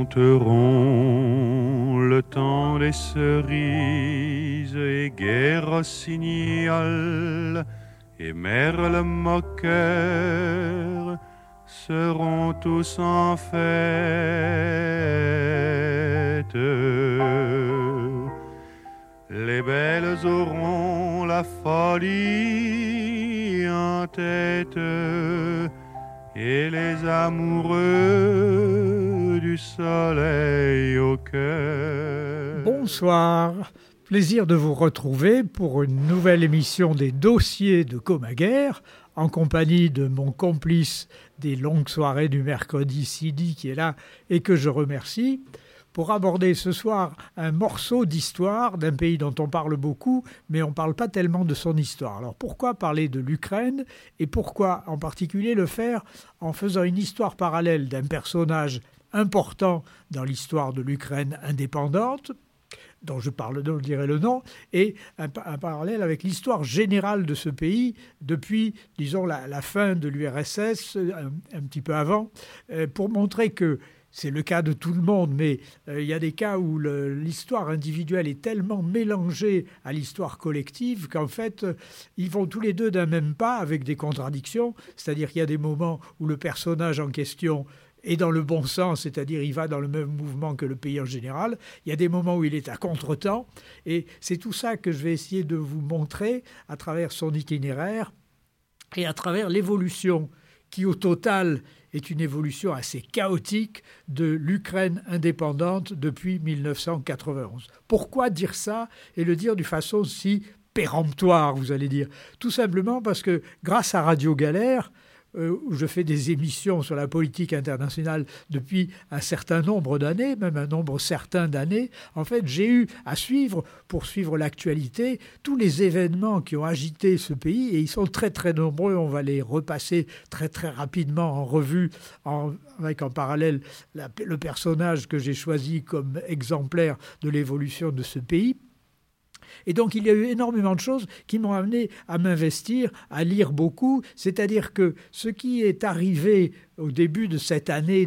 chanteront le temps des cerises et Gai Rossignol et Merle moqueur seront tous en fête. Les belles auront la folie en tête et les amoureux du soleil au cœur. Bonsoir, plaisir de vous retrouver pour une nouvelle émission des dossiers de Comaguère, en compagnie de mon complice des longues soirées du mercredi, Sidi, qui est là et que je remercie, pour aborder ce soir un morceau d'histoire d'un pays dont on parle beaucoup, mais on ne parle pas tellement de son histoire. Alors pourquoi parler de l'Ukraine et pourquoi en particulier le faire en faisant une histoire parallèle d'un personnage important dans l'histoire de l'Ukraine indépendante, dont je dirai le nom, et un parallèle avec l'histoire générale de ce pays depuis, disons, la fin de l'URSS, un petit peu avant, pour montrer que c'est le cas de tout le monde, mais il y a des cas où l'histoire individuelle est tellement mélangée à l'histoire collective qu'en fait, ils vont tous les deux d'un même pas avec des contradictions. C'est-à-dire qu'il y a des moments où le personnage en question est dans le bon sens, c'est-à-dire il va dans le même mouvement que le pays en général. Il y a des moments où il est à contretemps. Et c'est tout ça que je vais essayer de vous montrer à travers son itinéraire et à travers l'évolution qui, au total, est une évolution assez chaotique de l'Ukraine indépendante depuis 1991. Pourquoi dire ça et le dire d'une façon si péremptoire, vous allez dire ? Tout simplement parce que grâce à Radio Galère, où je fais des émissions sur la politique internationale depuis un certain nombre d'années, même un nombre certain d'années, en fait, j'ai eu à suivre, pour suivre l'actualité, tous les événements qui ont agité ce pays, et ils sont très très nombreux, on va les repasser très très rapidement en revue, avec en parallèle le personnage que j'ai choisi comme exemplaire de l'évolution de ce pays. Et donc, il y a eu énormément de choses qui m'ont amené à m'investir, à lire beaucoup. C'est-à-dire que ce qui est arrivé au début de cette année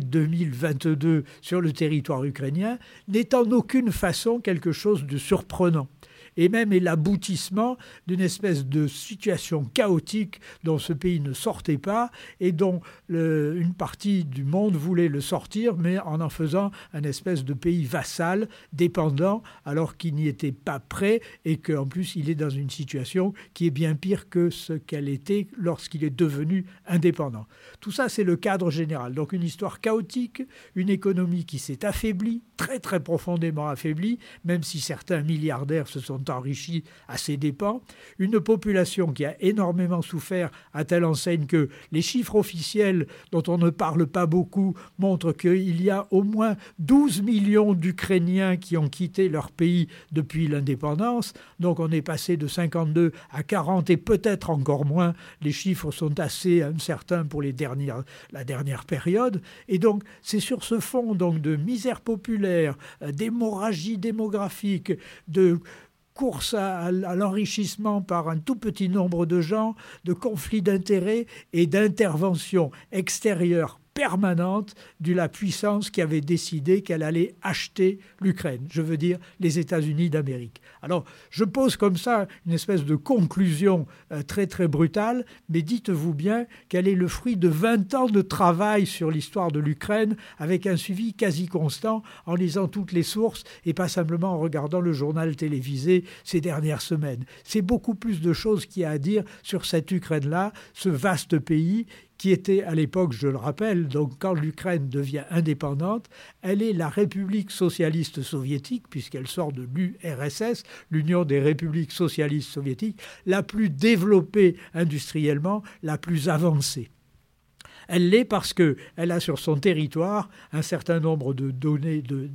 2022 sur le territoire ukrainien n'est en aucune façon quelque chose de surprenant. Et même est l'aboutissement d'une espèce de situation chaotique dont ce pays ne sortait pas et dont une partie du monde voulait le sortir, mais en faisant un espèce de pays vassal, dépendant, alors qu'il n'y était pas prêt et qu'en plus il est dans une situation qui est bien pire que ce qu'elle était lorsqu'il est devenu indépendant. Tout ça, c'est le cadre général. Donc une histoire chaotique, une économie qui s'est affaiblie, très très profondément affaiblie, même si certains milliardaires se sont enrichis à ses dépens, une population qui a énormément souffert à telle enseigne que les chiffres officiels dont on ne parle pas beaucoup montrent qu'il y a au moins 12 millions d'Ukrainiens qui ont quitté leur pays depuis l'indépendance. Donc on est passé de 52 à 40 et peut-être encore moins. Les chiffres sont assez incertains pour la dernière période. Et donc c'est sur ce fond donc, de misère populaire, d'hémorragie démographique, de course à l'enrichissement par un tout petit nombre de gens, de conflits d'intérêts et d'interventions extérieures permanente de la puissance qui avait décidé qu'elle allait acheter l'Ukraine, je veux dire les États-Unis d'Amérique. Alors, je pose comme ça une espèce de conclusion très très brutale, mais dites-vous bien qu'elle est le fruit de 20 ans de travail sur l'histoire de l'Ukraine, avec un suivi quasi constant en lisant toutes les sources et pas simplement en regardant le journal télévisé ces dernières semaines. C'est beaucoup plus de choses qu'il y a à dire sur cette Ukraine-là, ce vaste pays qui était à l'époque, je le rappelle, donc quand l'Ukraine devient indépendante, elle est la République socialiste soviétique, puisqu'elle sort de l'URSS, l'Union des républiques socialistes soviétiques, la plus développée industriellement, la plus avancée. Elle l'est parce qu'elle a sur son territoire un certain nombre de données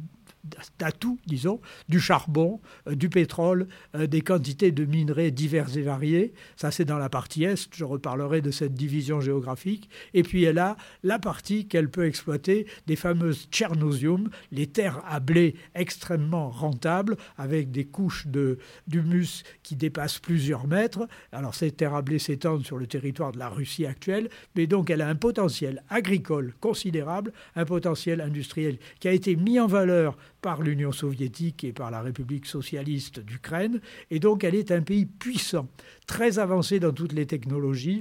d'atouts, disons, du charbon, du pétrole, des quantités de minerais divers et variés. Ça, c'est dans la partie Est. Je reparlerai de cette division géographique. Et puis, elle a la partie qu'elle peut exploiter des fameuses tchernosium, les terres à blé extrêmement rentables, avec des couches d'humus qui dépassent plusieurs mètres. Alors, ces terres à blé s'étendent sur le territoire de la Russie actuelle, mais donc elle a un potentiel agricole considérable, un potentiel industriel qui a été mis en valeur par l'Union soviétique et par la République socialiste d'Ukraine. Et donc, elle est un pays puissant, très avancé dans toutes les technologies.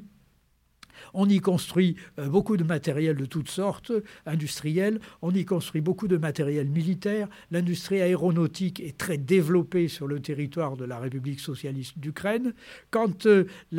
On y construit beaucoup de matériel de toutes sortes, industriel. On y construit beaucoup de matériel militaire. L'industrie aéronautique est très développée sur le territoire de la République socialiste d'Ukraine. Quand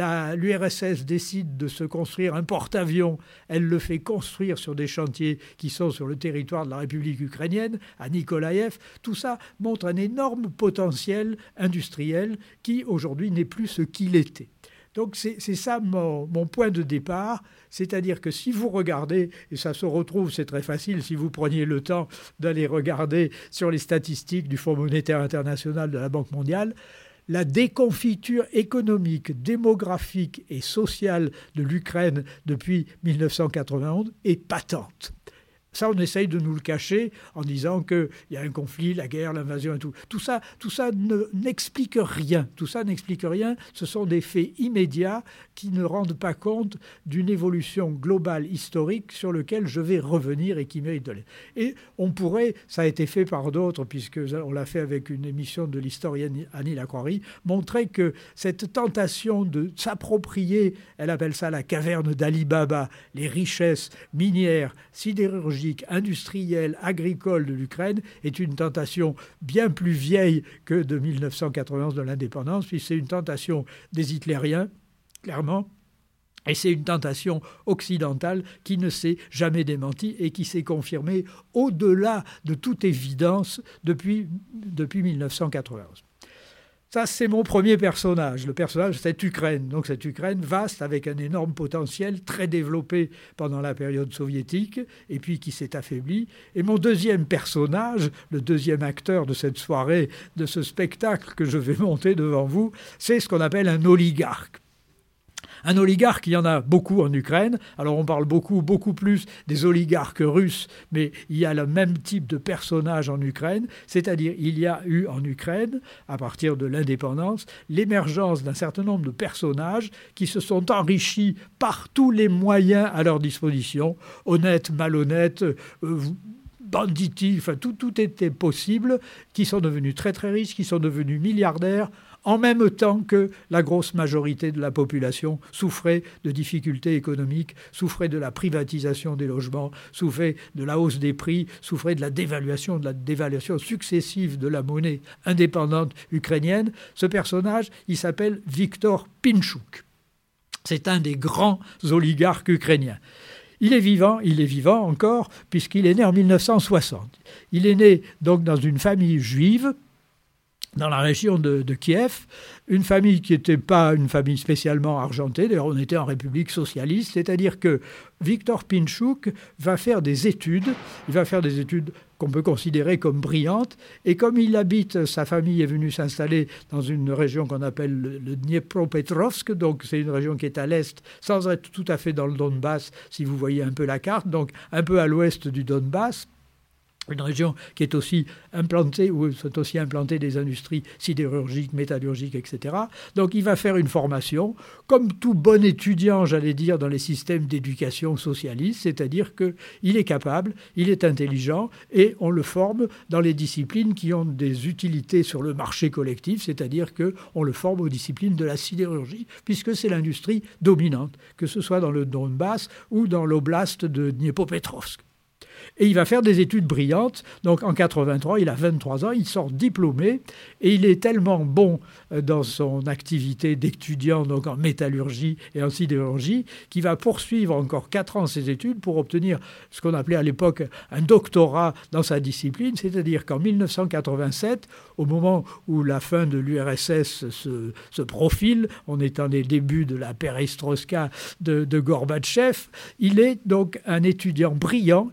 l'URSS décide de se construire un porte-avions, elle le fait construire sur des chantiers qui sont sur le territoire de la République ukrainienne, à Nikolaïev. Tout ça montre un énorme potentiel industriel qui, aujourd'hui, n'est plus ce qu'il était. Donc c'est ça mon point de départ, c'est-à-dire que si vous regardez, et ça se retrouve, c'est très facile, si vous preniez le temps d'aller regarder sur les statistiques du Fonds monétaire international de la Banque mondiale, la déconfiture économique, démographique et sociale de l'Ukraine depuis 1991 est patente. Ça, on essaye de nous le cacher en disant qu'il y a un conflit, la guerre, l'invasion et tout. Tout ça n'explique rien. Tout ça n'explique rien. Ce sont des faits immédiats qui ne rendent pas compte d'une évolution globale historique sur laquelle je vais revenir et qui mérite de l'être. Et on pourrait, ça a été fait par d'autres, puisqu'on l'a fait avec une émission de l'historienne Annie Lacroix, montrer que cette tentation de s'approprier, elle appelle ça la caverne d'Ali Baba, les richesses minières, sidérurgiques, industrielle, agricole de l'Ukraine est une tentation bien plus vieille que de 1991 de l'indépendance, puis c'est une tentation des hitlériens, clairement, et c'est une tentation occidentale qui ne s'est jamais démentie et qui s'est confirmée au-delà de toute évidence depuis 1991. Ça, c'est mon premier personnage. Le personnage, c'est Ukraine. Donc, cette Ukraine vaste, avec un énorme potentiel, très développé pendant la période soviétique, et puis qui s'est affaibli. Et mon deuxième personnage, le deuxième acteur de cette soirée, de ce spectacle que je vais monter devant vous, c'est ce qu'on appelle un oligarque. Un oligarque, il y en a beaucoup en Ukraine. Alors on parle beaucoup plus des oligarques russes, mais il y a le même type de personnage en Ukraine. C'est-à-dire il y a eu en Ukraine, à partir de l'indépendance, l'émergence d'un certain nombre de personnages qui se sont enrichis par tous les moyens à leur disposition, honnêtes, malhonnêtes, banditi, enfin tout était possible, qui sont devenus très très riches, qui sont devenus milliardaires, en même temps que la grosse majorité de la population souffrait de difficultés économiques, souffrait de la privatisation des logements, souffrait de la hausse des prix, souffrait de la dévaluation successive de la monnaie indépendante ukrainienne. Ce personnage, il s'appelle Viktor Pinchuk. C'est un des grands oligarques ukrainiens. Il est vivant encore, puisqu'il est né en 1960. Il est né donc dans une famille juive, dans la région de Kiev, une famille qui n'était pas une famille spécialement argentée, d'ailleurs on était en République socialiste, c'est-à-dire que Viktor Pinchuk va faire des études qu'on peut considérer comme brillantes, et comme sa famille est venue s'installer dans une région qu'on appelle le Dniepropetrovsk, donc c'est une région qui est à l'est, sans être tout à fait dans le Donbass, si vous voyez un peu la carte, donc un peu à l'ouest du Donbass, une région qui est aussi implantée, où sont aussi implantées des industries sidérurgiques, métallurgiques, etc. Donc il va faire une formation, comme tout bon étudiant, j'allais dire, dans les systèmes d'éducation socialiste, c'est-à-dire qu'il est capable, il est intelligent, et on le forme dans les disciplines qui ont des utilités sur le marché collectif, c'est-à-dire qu'on le forme aux disciplines de la sidérurgie, puisque c'est l'industrie dominante, que ce soit dans le Donbass ou dans l'oblast de Dniepropetrovsk. Et il va faire des études brillantes. Donc en 83, il a 23 ans, il sort diplômé et il est tellement bon dans son activité d'étudiant, donc en métallurgie et en sidérurgie, qu'il va poursuivre encore 4 ans ses études pour obtenir ce qu'on appelait à l'époque un doctorat dans sa discipline. C'est-à-dire qu'en 1987, au moment où la fin de l'URSS se profile, on est dans les débuts de la perestroïka de Gorbatchev, il est donc un étudiant brillant ayant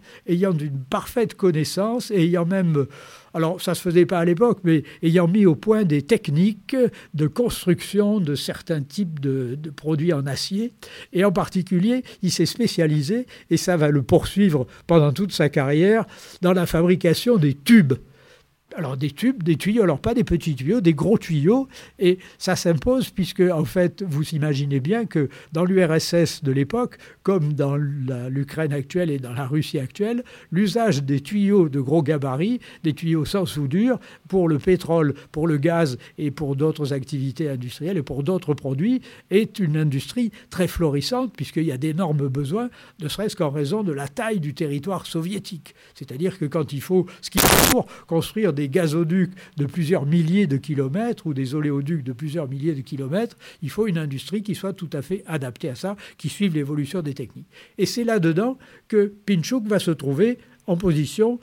ayant une parfaite connaissance et ayant même, alors ça ne se faisait pas à l'époque, mais ayant mis au point des techniques de construction de certains types de produits en acier. Et en particulier, il s'est spécialisé, et ça va le poursuivre pendant toute sa carrière, dans la fabrication des tubes. Alors des tubes, des tuyaux, alors pas des petits tuyaux, des gros tuyaux, et ça s'impose puisque, en fait, vous imaginez bien que dans l'URSS de l'époque, comme dans l'Ukraine actuelle et dans la Russie actuelle, l'usage des tuyaux de gros gabarit, des tuyaux sans soudure, pour le pétrole, pour le gaz et pour d'autres activités industrielles et pour d'autres produits, est une industrie très florissante puisqu'il y a d'énormes besoins, ne serait-ce qu'en raison de la taille du territoire soviétique. C'est-à-dire que quand il faut, ce qu'il faut pour construire des gazoducs de plusieurs milliers de kilomètres ou des oléoducs de plusieurs milliers de kilomètres, il faut une industrie qui soit tout à fait adaptée à ça, qui suive l'évolution des techniques. Et c'est là-dedans que Pintschuk va se trouver en position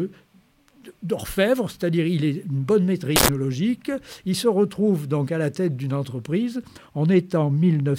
d'orfèvre, c'est-à-dire il est une bonne maîtrise technologique. Il se retrouve donc à la tête d'une entreprise. On est en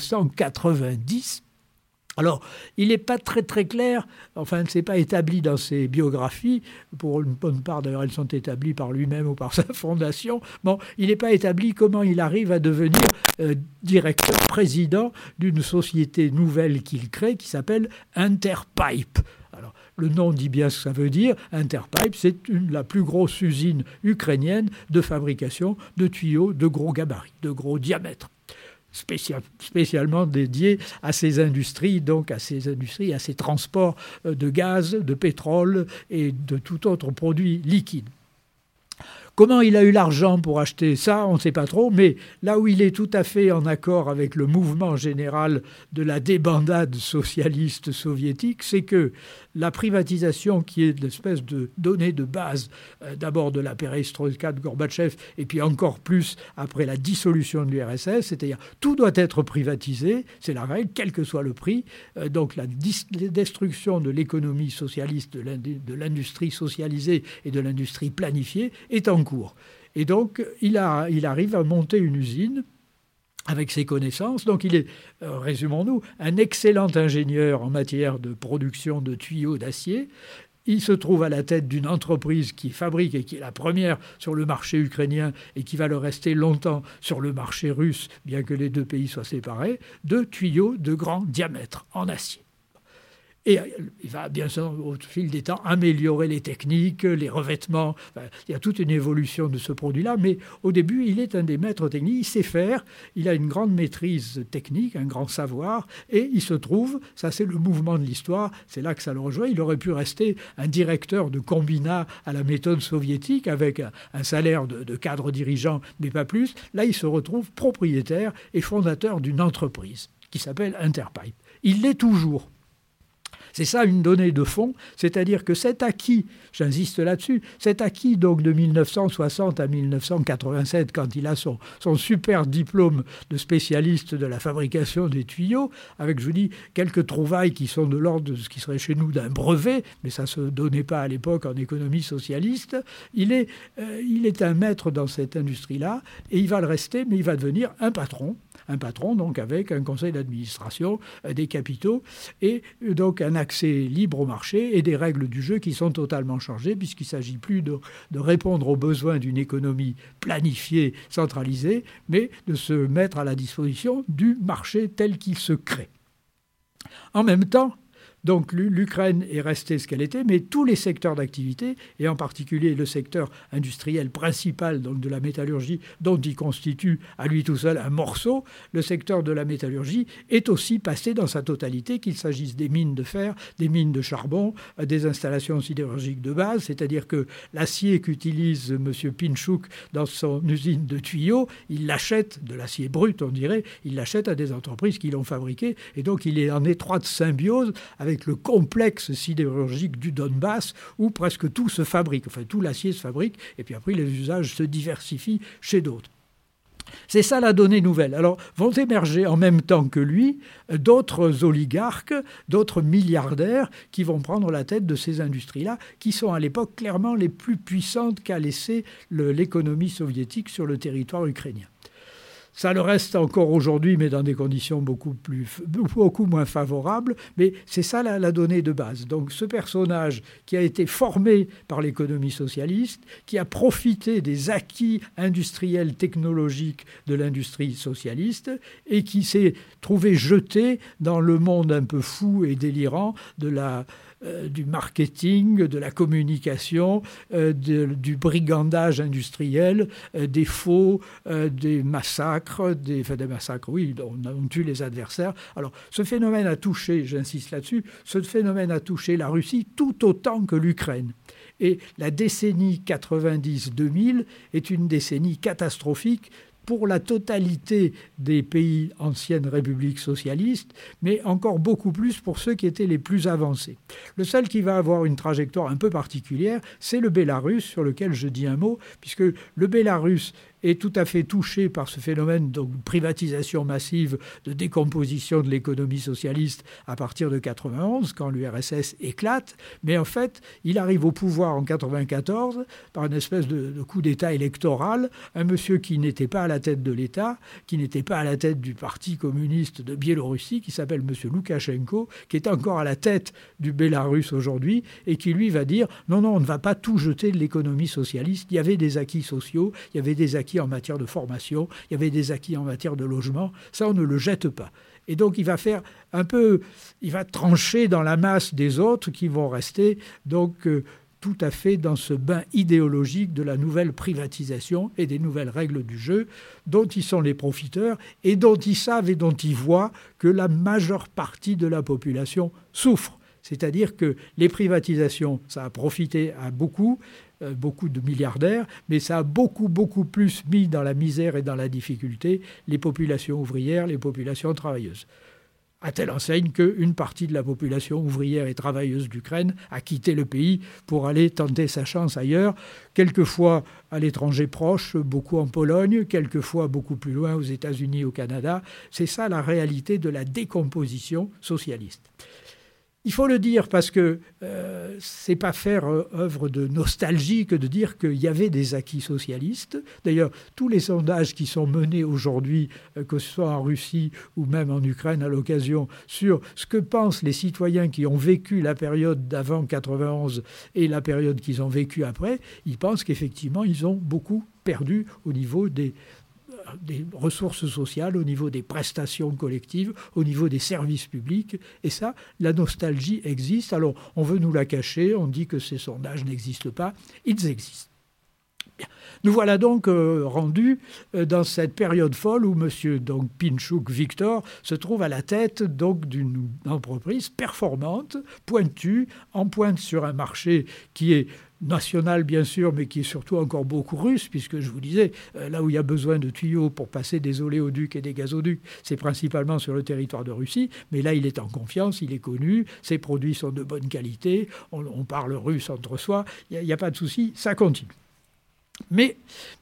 1990. Alors, il n'est pas très très clair, enfin, ce n'est pas établi dans ses biographies, pour une bonne part d'ailleurs elles sont établies par lui-même ou par sa fondation. Bon, il n'est pas établi comment il arrive à devenir directeur, président d'une société nouvelle qu'il crée qui s'appelle Interpipe. Alors, le nom dit bien ce que ça veut dire. Interpipe, c'est la plus grosse usine ukrainienne de fabrication de tuyaux de gros gabarit, de gros diamètre. Spécialement dédié à ces industries, donc à ces transports de gaz, de pétrole et de tout autre produit liquide. Comment il a eu l'argent pour acheter ça, on ne sait pas trop, mais là où il est tout à fait en accord avec le mouvement général de la débandade socialiste soviétique, c'est que la privatisation, qui est l'espèce de donnée de base d'abord de la perestroïka de Gorbatchev, et puis encore plus après la dissolution de l'URSS, c'est-à-dire tout doit être privatisé, c'est la règle, quel que soit le prix. Donc la destruction de l'économie socialiste, de l'industrie socialisée et de l'industrie planifiée est en cours. Et donc il arrive à monter une usine avec ses connaissances. Donc il est, résumons-nous, un excellent ingénieur en matière de production de tuyaux d'acier. Il se trouve à la tête d'une entreprise qui fabrique et qui est la première sur le marché ukrainien et qui va le rester longtemps sur le marché russe, bien que les deux pays soient séparés, de tuyaux de grand diamètre en acier. Et il va bien sûr, au fil des temps, améliorer les techniques, les revêtements. Enfin, il y a toute une évolution de ce produit-là, mais au début, il est un des maîtres techniques. Il sait faire, il a une grande maîtrise technique, un grand savoir, et il se trouve, ça c'est le mouvement de l'histoire, c'est là que ça le rejoint, il aurait pu rester un directeur de combinat à la méthode soviétique, avec un salaire de cadre dirigeant, mais pas plus. Là, il se retrouve propriétaire et fondateur d'une entreprise qui s'appelle Interpipe. Il l'est toujours. C'est ça une donnée de fond, c'est-à-dire que cet acquis, j'insiste là-dessus, cet acquis donc de 1960 à 1987, quand il a son super diplôme de spécialiste de la fabrication des tuyaux, avec, je vous dis, quelques trouvailles qui sont de l'ordre de ce qui serait chez nous d'un brevet, mais ça ne se donnait pas à l'époque en économie socialiste, il est un maître dans cette industrie-là, et il va le rester, mais il va devenir un patron donc avec un conseil d'administration, des capitaux, et donc un accès libre au marché et des règles du jeu qui sont totalement changées, puisqu'il ne s'agit plus de répondre aux besoins d'une économie planifiée, centralisée, mais de se mettre à la disposition du marché tel qu'il se crée. En même temps, donc l'Ukraine est restée ce qu'elle était, mais tous les secteurs d'activité, et en particulier le secteur industriel principal donc de la métallurgie, dont il constitue à lui tout seul un morceau, le secteur de la métallurgie est aussi passé dans sa totalité, qu'il s'agisse des mines de fer, des mines de charbon, des installations sidérurgiques de base, c'est-à-dire que l'acier qu'utilise M. Pintschuk dans son usine de tuyaux, il l'achète, de l'acier brut on dirait, il l'achète à des entreprises qui l'ont fabriqué, et donc il est en étroite symbiose avec le complexe sidérurgique du Donbass, où presque tout se fabrique, enfin tout l'acier se fabrique, et puis après les usages se diversifient chez d'autres. C'est ça la donnée nouvelle. Alors vont émerger en même temps que lui d'autres oligarques, d'autres milliardaires qui vont prendre la tête de ces industries-là, qui sont à l'époque clairement les plus puissantes qu'a laissé l'économie soviétique sur le territoire ukrainien. Ça le reste encore aujourd'hui, mais dans des conditions beaucoup moins favorables. Mais c'est ça la donnée de base. Donc ce personnage qui a été formé par l'économie socialiste, qui a profité des acquis industriels technologiques de l'industrie socialiste et qui s'est trouvé jeté dans le monde un peu fou et délirant du marketing, de la communication, du brigandage industriel, des faux, des massacres, oui, on tue les adversaires. Alors, ce phénomène a touché, j'insiste là-dessus, ce phénomène a touché la Russie tout autant que l'Ukraine. Et la décennie 90-2000 est une décennie catastrophique pour la totalité des pays anciennes républiques socialistes, mais encore beaucoup plus pour ceux qui étaient les plus avancés. Le seul qui va avoir une trajectoire un peu particulière, c'est le Bélarus, sur lequel je dis un mot, puisque le Bélarus est tout à fait touché par ce phénomène de privatisation massive, de décomposition de l'économie socialiste à partir de 91, quand l'URSS éclate. Mais en fait, il arrive au pouvoir en 94 par une espèce de coup d'État électoral, un monsieur qui n'était pas à la tête de l'État, qui n'était pas à la tête du Parti communiste de Biélorussie, qui s'appelle monsieur Loukachenko, qui est encore à la tête du Bélarus aujourd'hui, et qui lui va dire « Non, on ne va pas tout jeter de l'économie socialiste. Il y avait des acquis sociaux, il y avait des acquis en matière de formation, il y avait des acquis en matière de logement, ça on ne le jette pas. » Et donc il va faire il va trancher dans la masse des autres qui vont rester donc tout à fait dans ce bain idéologique de la nouvelle privatisation et des nouvelles règles du jeu dont ils sont les profiteurs et dont ils savent et dont ils voient que la majeure partie de la population souffre. C'est-à-dire que les privatisations, ça a profité à beaucoup de milliardaires, mais ça a beaucoup plus mis dans la misère et dans la difficulté les populations ouvrières, les populations travailleuses. À telle enseigne qu'une partie de la population ouvrière et travailleuse d'Ukraine a quitté le pays pour aller tenter sa chance ailleurs, quelquefois à l'étranger proche, beaucoup en Pologne, quelquefois beaucoup plus loin aux États-Unis, au Canada. C'est ça la réalité de la décomposition socialiste. Il faut le dire parce que c'est pas faire œuvre de nostalgie que de dire qu'il y avait des acquis socialistes. D'ailleurs, tous les sondages qui sont menés aujourd'hui, que ce soit en Russie ou même en Ukraine à l'occasion, sur ce que pensent les citoyens qui ont vécu la période d'avant 91 et la période qu'ils ont vécue après, ils pensent qu'effectivement, ils ont beaucoup perdu au niveau des ressources sociales, au niveau des prestations collectives, au niveau des services publics. Et ça, la nostalgie existe. Alors, on veut nous la cacher, on dit que ces sondages n'existent pas. Ils existent. Bien. Nous voilà donc rendus dans cette période folle où M. Pinchuk Victor se trouve à la tête donc d'une entreprise performante, pointue, en pointe sur un marché qui est national bien sûr, mais qui est surtout encore beaucoup russe, puisque je vous disais, là où il y a besoin de tuyaux pour passer des oléoducs et des gazoducs, c'est principalement sur le territoire de Russie, mais là il est en confiance, il est connu, ses produits sont de bonne qualité, on parle russe entre soi, il n'y a pas de souci, ça continue. Mais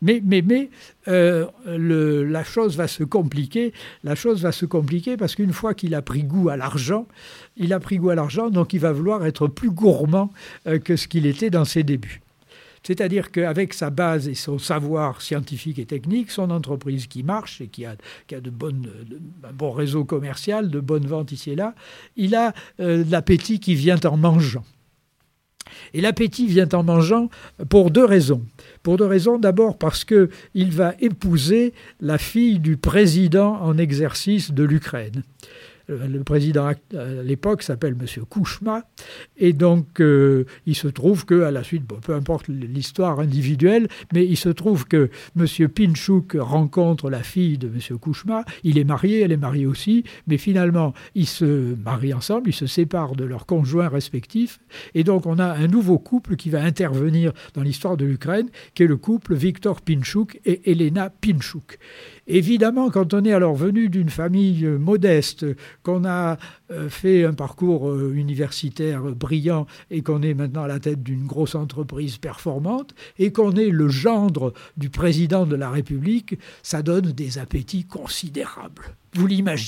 la chose va se compliquer parce qu'une fois qu'il a pris goût à l'argent, donc il va vouloir être plus gourmand que ce qu'il était dans ses débuts. C'est-à-dire qu'avec sa base et son savoir scientifique et technique, son entreprise qui marche et qui a un bon réseau commercial, de bonnes ventes ici et là, il a l'appétit qui vient en mangeant. Et l'appétit vient en mangeant pour deux raisons. D'abord parce qu'il va épouser la fille du président en exercice de l'Ukraine. Le président à l'époque s'appelle M. Kouchma, et donc il se trouve qu'à la suite, peu importe l'histoire individuelle, mais il se trouve que M. Pinchuk rencontre la fille de M. Kouchma, il est marié, elle est mariée aussi, mais finalement ils se marient ensemble, ils se séparent de leurs conjoints respectifs, et donc on a un nouveau couple qui va intervenir dans l'histoire de l'Ukraine, qui est le couple Victor Pinchuk et Elena Pinchuk. Évidemment, quand on est alors venu d'une famille modeste, qu'on a fait un parcours universitaire brillant et qu'on est maintenant à la tête d'une grosse entreprise performante et qu'on est le gendre du président de la République, ça donne des appétits considérables. Vous l'imaginez.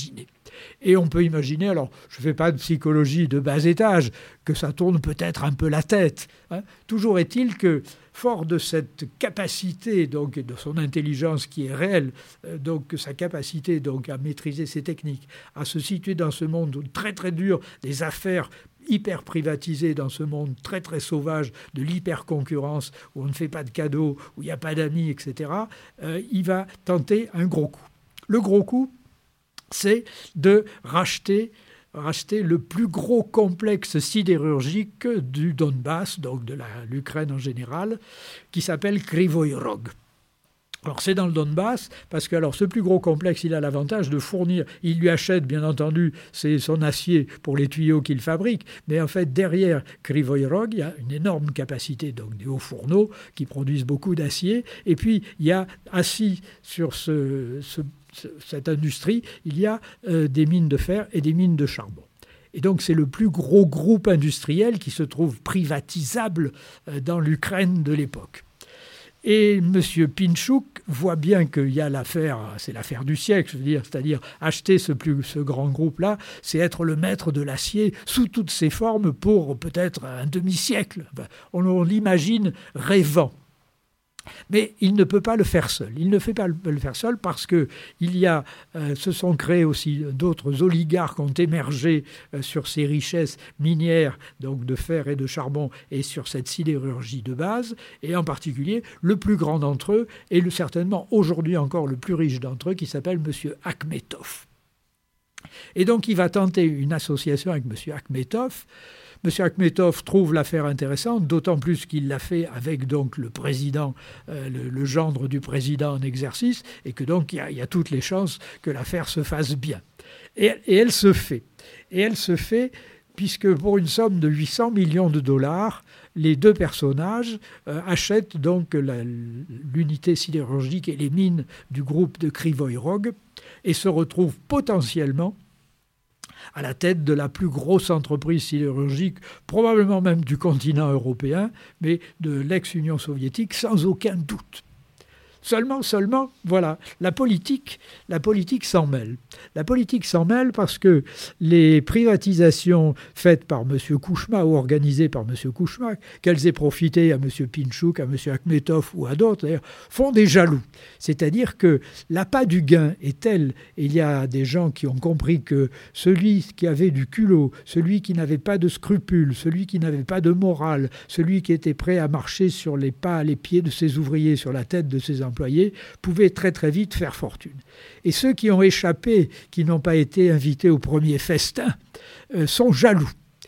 Et on peut imaginer, alors je ne fais pas de psychologie de bas étage, que ça tourne peut-être un peu la tête. Toujours est-il que, fort de cette capacité donc, et de son intelligence qui est réelle, donc sa capacité donc, à maîtriser ses techniques, à se situer dans ce monde très très dur, des affaires hyper privatisées dans ce monde très très sauvage de l'hyper-concurrence, où on ne fait pas de cadeaux, où il n'y a pas d'amis, etc., il va tenter un gros coup. Le gros coup, c'est de racheter le plus gros complexe sidérurgique du Donbass, donc de l'Ukraine en général, qui s'appelle Kryvyi Rog. Alors c'est dans le Donbass, parce que alors, ce plus gros complexe, il a l'avantage de fournir, il lui achète bien entendu son acier pour les tuyaux qu'il fabrique, mais en fait derrière Kryvyi Rog, il y a une énorme capacité, donc des hauts fourneaux qui produisent beaucoup d'acier, et puis il y a assis sur cette industrie, il y a des mines de fer et des mines de charbon. Et donc c'est le plus gros groupe industriel qui se trouve privatisable dans l'Ukraine de l'époque. Et M. Pinchuk voit bien qu'il y a l'affaire, c'est l'affaire du siècle, je veux dire, c'est-à-dire acheter ce grand groupe-là, c'est être le maître de l'acier sous toutes ses formes pour peut-être un demi-siècle. On l'imagine rêvant. Mais il ne peut pas le faire seul. Il ne fait pas le faire seul parce que se sont créés aussi d'autres oligarques qui ont émergé sur ces richesses minières, donc de fer et de charbon, et sur cette sidérurgie de base. Et en particulier, le plus grand d'entre eux, et certainement aujourd'hui encore le plus riche d'entre eux, qui s'appelle M. Akhmetov. Et donc il va tenter une association avec M. Akhmetov. M. Akhmetov trouve l'affaire intéressante, d'autant plus qu'il l'a fait avec donc le président, le gendre du président en exercice, et que donc il y a toutes les chances que l'affaire se fasse bien. Et elle se fait. Et elle se fait puisque pour une somme de 800 millions de dollars, les deux personnages achètent donc l'unité sidérurgique et les mines du groupe de Kryvyi Rog et se retrouvent potentiellement à la tête de la plus grosse entreprise sidérurgique, probablement même du continent européen, mais de l'ex-Union soviétique, sans aucun doute. Seulement, voilà, la politique s'en mêle. La politique s'en mêle parce que les privatisations faites par M. Kouchma ou organisées par M. Kouchma, qu'elles aient profité à M. Pinchuk, à M. Akhmetov ou à d'autres, d'ailleurs, font des jaloux. C'est-à-dire que l'appât du gain est tel, et il y a des gens qui ont compris que celui qui avait du culot, celui qui n'avait pas de scrupules, celui qui n'avait pas de morale, celui qui était prêt à marcher sur les pieds de ses ouvriers, sur la tête de ses employés, pouvaient très très vite faire fortune. Et ceux qui ont échappé, qui n'ont pas été invités au premier festin, sont jaloux.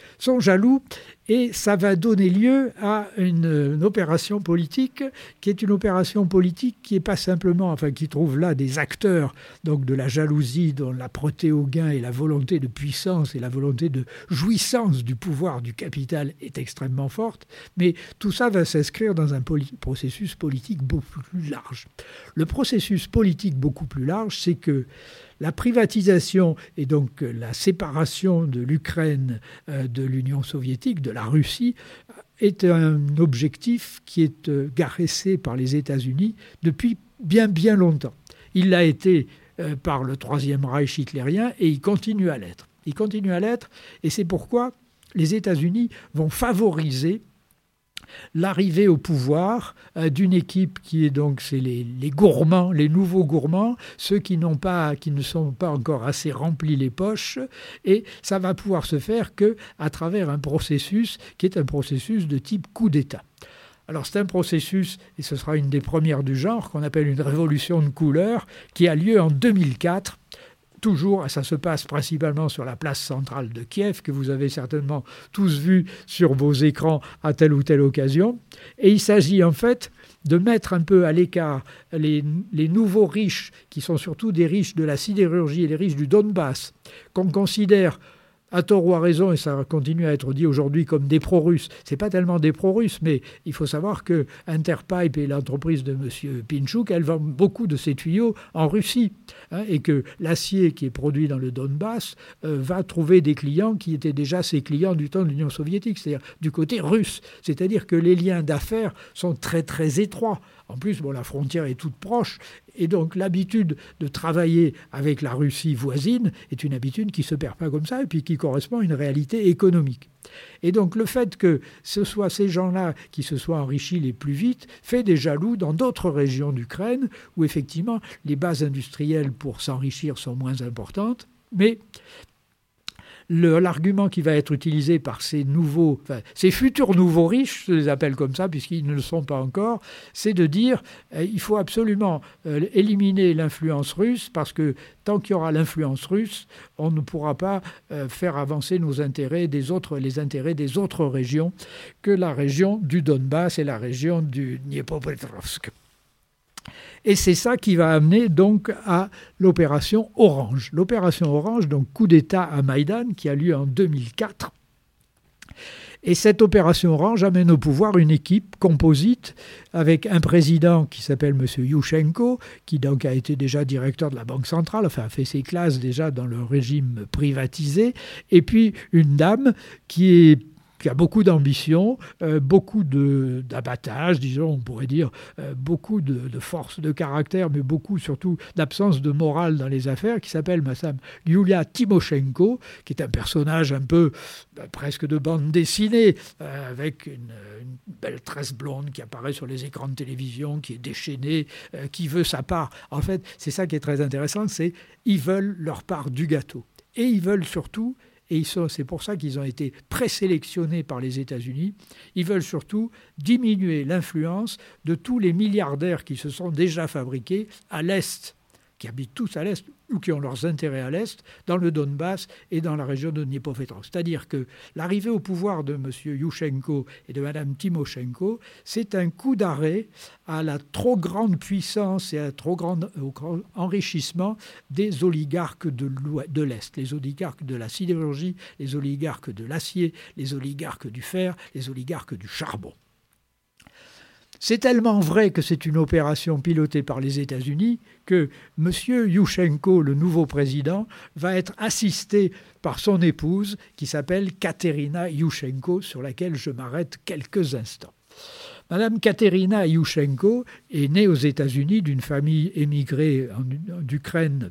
Et ça va donner lieu à une opération politique qui est une opération politique qui n'est pas simplement, enfin qui trouve là des acteurs donc de la jalousie, dont la prêté au gain et la volonté de puissance et la volonté de jouissance du pouvoir du capital est extrêmement forte, mais tout ça va s'inscrire dans un processus politique beaucoup plus large. Le processus politique beaucoup plus large, c'est que la privatisation et donc la séparation de l'Ukraine de l'Union soviétique, de la Russie, est un objectif qui est caressé par les États-Unis depuis bien bien longtemps. Il l'a été par le Troisième Reich hitlérien et il continue à l'être. Et c'est pourquoi les États-Unis vont favoriser l'arrivée au pouvoir d'une équipe qui est donc c'est les gourmands, les nouveaux gourmands, ceux qui ne sont pas encore assez remplis les poches, et ça va pouvoir se faire que à travers un processus qui est un processus de type coup d'État. Alors c'est un processus, et ce sera une des premières du genre, qu'on appelle une révolution de couleur, qui a lieu en 2004. Toujours, ça se passe principalement sur la place centrale de Kiev, que vous avez certainement tous vu sur vos écrans à telle ou telle occasion. Et il s'agit en fait de mettre un peu à l'écart les nouveaux riches, qui sont surtout des riches de la sidérurgie et les riches du Donbass, qu'on considère à tort ou à raison, et ça continue à être dit aujourd'hui comme des pro-russes. Ce n'est pas tellement des pro-russes, mais il faut savoir que Interpipe et l'entreprise de M. Pinchuk, elle vend beaucoup de ses tuyaux en Russie, et que l'acier qui est produit dans le Donbass va trouver des clients qui étaient déjà ses clients du temps de l'Union soviétique, c'est-à-dire du côté russe. C'est-à-dire que les liens d'affaires sont très très étroits En plus, la frontière est toute proche. Et donc, l'habitude de travailler avec la Russie voisine est une habitude qui ne se perd pas comme ça et puis qui correspond à une réalité économique. Et donc, le fait que ce soit ces gens-là qui se soient enrichis les plus vite fait des jaloux dans d'autres régions d'Ukraine où, effectivement, les bases industrielles pour s'enrichir sont moins importantes. Mais l'argument qui va être utilisé par ces futurs nouveaux riches, je les appelle comme ça puisqu'ils ne le sont pas encore, c'est de dire il faut absolument éliminer l'influence russe parce que tant qu'il y aura l'influence russe, on ne pourra pas faire avancer les intérêts des autres régions que la région du Donbass et la région du Dniepropetrovsk. Et c'est ça qui va amener donc à l'opération Orange. L'opération Orange, donc coup d'État à Maïdan, qui a lieu en 2004. Et cette opération Orange amène au pouvoir une équipe composite avec un président qui s'appelle M. Yushchenko, qui donc a été déjà directeur de la Banque centrale, a fait ses classes déjà dans le régime privatisé, et puis une dame qui a beaucoup d'ambition, beaucoup d'abattage, disons, on pourrait dire, beaucoup de force de caractère, mais beaucoup surtout d'absence de morale dans les affaires, qui s'appelle Madame Yulia Tymoshenko, qui est un personnage un peu presque de bande dessinée, avec une belle tresse blonde qui apparaît sur les écrans de télévision, qui est déchaînée, qui veut sa part. En fait, c'est ça qui est très intéressant, c'est ils veulent leur part du gâteau. Et ils veulent surtout... Et c'est pour ça qu'ils ont été présélectionnés par les États-Unis. Ils veulent surtout diminuer l'influence de tous les milliardaires qui se sont déjà fabriqués à l'Est, qui habitent tous à l'Est ou qui ont leurs intérêts à l'Est, dans le Donbass et dans la région de Dniepropetrovsk. C'est-à-dire que l'arrivée au pouvoir de M. Yushchenko et de Mme Tymoshenko, c'est un coup d'arrêt à la trop grande puissance et à un trop grand enrichissement des oligarques de l'Est, les oligarques de la sidérurgie, les oligarques de l'acier, les oligarques du fer, les oligarques du charbon. C'est tellement vrai que c'est une opération pilotée par les États-Unis que M. Yushchenko, le nouveau président, va être assisté par son épouse qui s'appelle Katerina Yushchenko, sur laquelle je m'arrête quelques instants. Madame Katerina Yushchenko est née aux États-Unis d'une famille émigrée d'Ukraine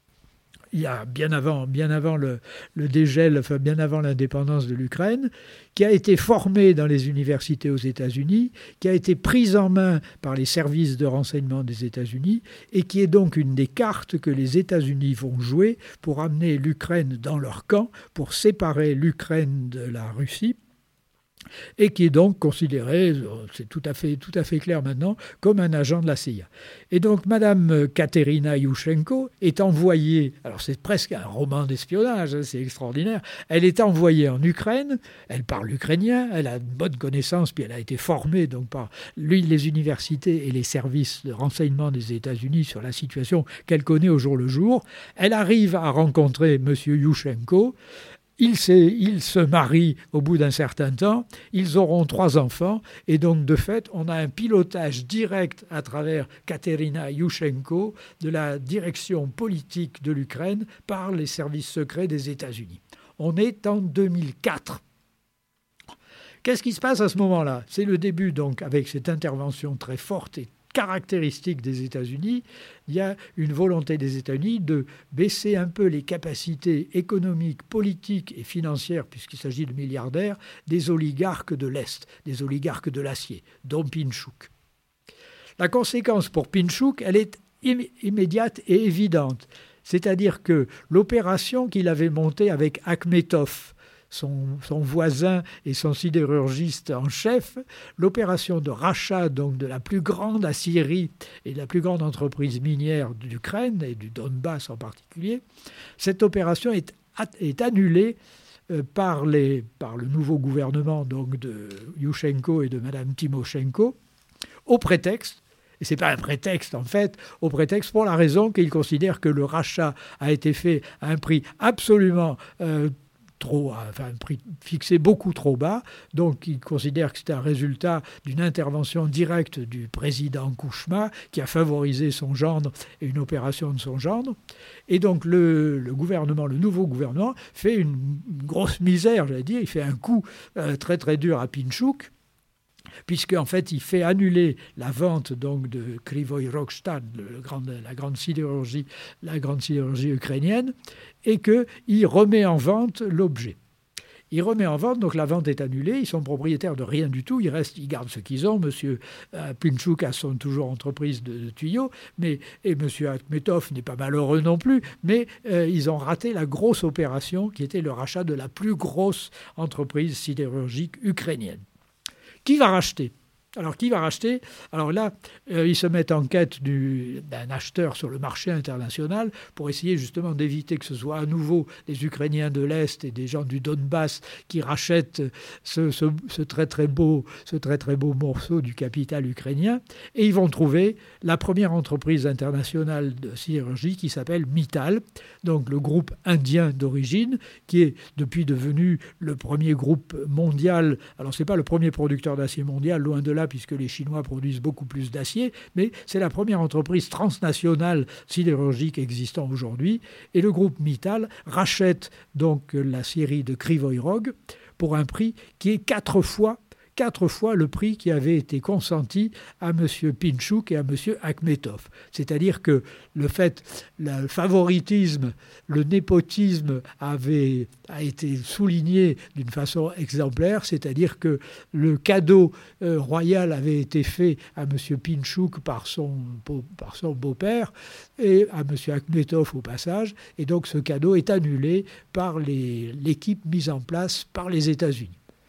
il y a bien avant le dégel, bien avant l'indépendance de l'Ukraine, qui a été formée dans les universités aux États-Unis, qui a été prise en main par les services de renseignement des États-Unis et qui est donc une des cartes que les États-Unis vont jouer pour amener l'Ukraine dans leur camp, pour séparer l'Ukraine de la Russie, et qui est donc considéré, c'est tout à fait clair maintenant, comme un agent de la CIA. Et donc Mme Katerina Yushchenko est envoyée, alors c'est presque un roman d'espionnage, c'est extraordinaire, elle est envoyée en Ukraine, elle parle ukrainien, elle a une bonne connaissance, puis elle a été formée donc par les universités et les services de renseignement des États-Unis sur la situation qu'elle connaît au jour le jour. Elle arrive à rencontrer M. Yushchenko. Ils se marient au bout d'un certain temps, ils auront 3 enfants, et donc de fait, on a un pilotage direct à travers Katerina Yushchenko de la direction politique de l'Ukraine par les services secrets des États-Unis. On est en 2004. Qu'est-ce qui se passe à ce moment-là ? C'est le début, donc, avec cette intervention très forte et caractéristique des États-Unis, il y a une volonté des États-Unis de baisser un peu les capacités économiques, politiques et financières, puisqu'il s'agit de milliardaires, des oligarques de l'Est, des oligarques de l'acier, dont Pinchuk. La conséquence pour Pinchuk, elle est immédiate et évidente. C'est-à-dire que l'opération qu'il avait montée avec Akhmetov, son voisin et son sidérurgiste en chef, l'opération de rachat donc de la plus grande acierie et de la plus grande entreprise minière d'Ukraine et du Donbass en particulier, cette opération est annulée par le nouveau gouvernement donc de Yushchenko et de Mme Tymoshenko au prétexte, et ce n'est pas un prétexte en fait, au prétexte pour la raison qu'ils considèrent que le rachat a été fait à un prix absolument un prix fixé beaucoup trop bas, donc il considère que c'est un résultat d'une intervention directe du président Kouchma qui a favorisé son gendre et une opération de son gendre. Et donc le nouveau gouvernement fait une grosse misère, j'allais dire, il fait un coup très très dur à Pinchuk. puisqu'en fait, il fait annuler la vente donc de Krivoy Rogstad, la grande sidérurgie ukrainienne, et qu'il remet en vente l'objet. Il remet en vente, donc la vente est annulée, ils sont propriétaires de rien du tout, ils gardent ce qu'ils ont. M. Pinchuk a son toujours entreprise de tuyaux, et M. Akhmetov n'est pas malheureux non plus, mais ils ont raté la grosse opération qui était le rachat de la plus grosse entreprise sidérurgique ukrainienne. Qui va racheter ? Alors, qui va racheter ? Alors là, ils se mettent en quête d'un acheteur sur le marché international pour essayer justement d'éviter que ce soit à nouveau les Ukrainiens de l'Est et des gens du Donbass qui rachètent ce très très beau morceau du capital ukrainien. Et ils vont trouver la première entreprise internationale de sidérurgie qui s'appelle Mittal, donc le groupe indien d'origine, qui est depuis devenu le premier groupe mondial. Alors, ce n'est pas le premier producteur d'acier mondial, loin de là, puisque les Chinois produisent beaucoup plus d'acier, mais c'est la première entreprise transnationale sidérurgique existant aujourd'hui. Et le groupe Mittal rachète donc la série de Krivoy Rog pour un prix qui est 4 fois le prix qui avait été consenti à M. Pinchuk et à M. Akhmetov. C'est-à-dire que le favoritisme, le népotisme a été souligné d'une façon exemplaire, c'est-à-dire que le cadeau royal avait été fait à M. Pinchuk par son beau-père et à M. Akhmetov au passage, et donc ce cadeau est annulé par l'équipe mise en place par les États-Unis.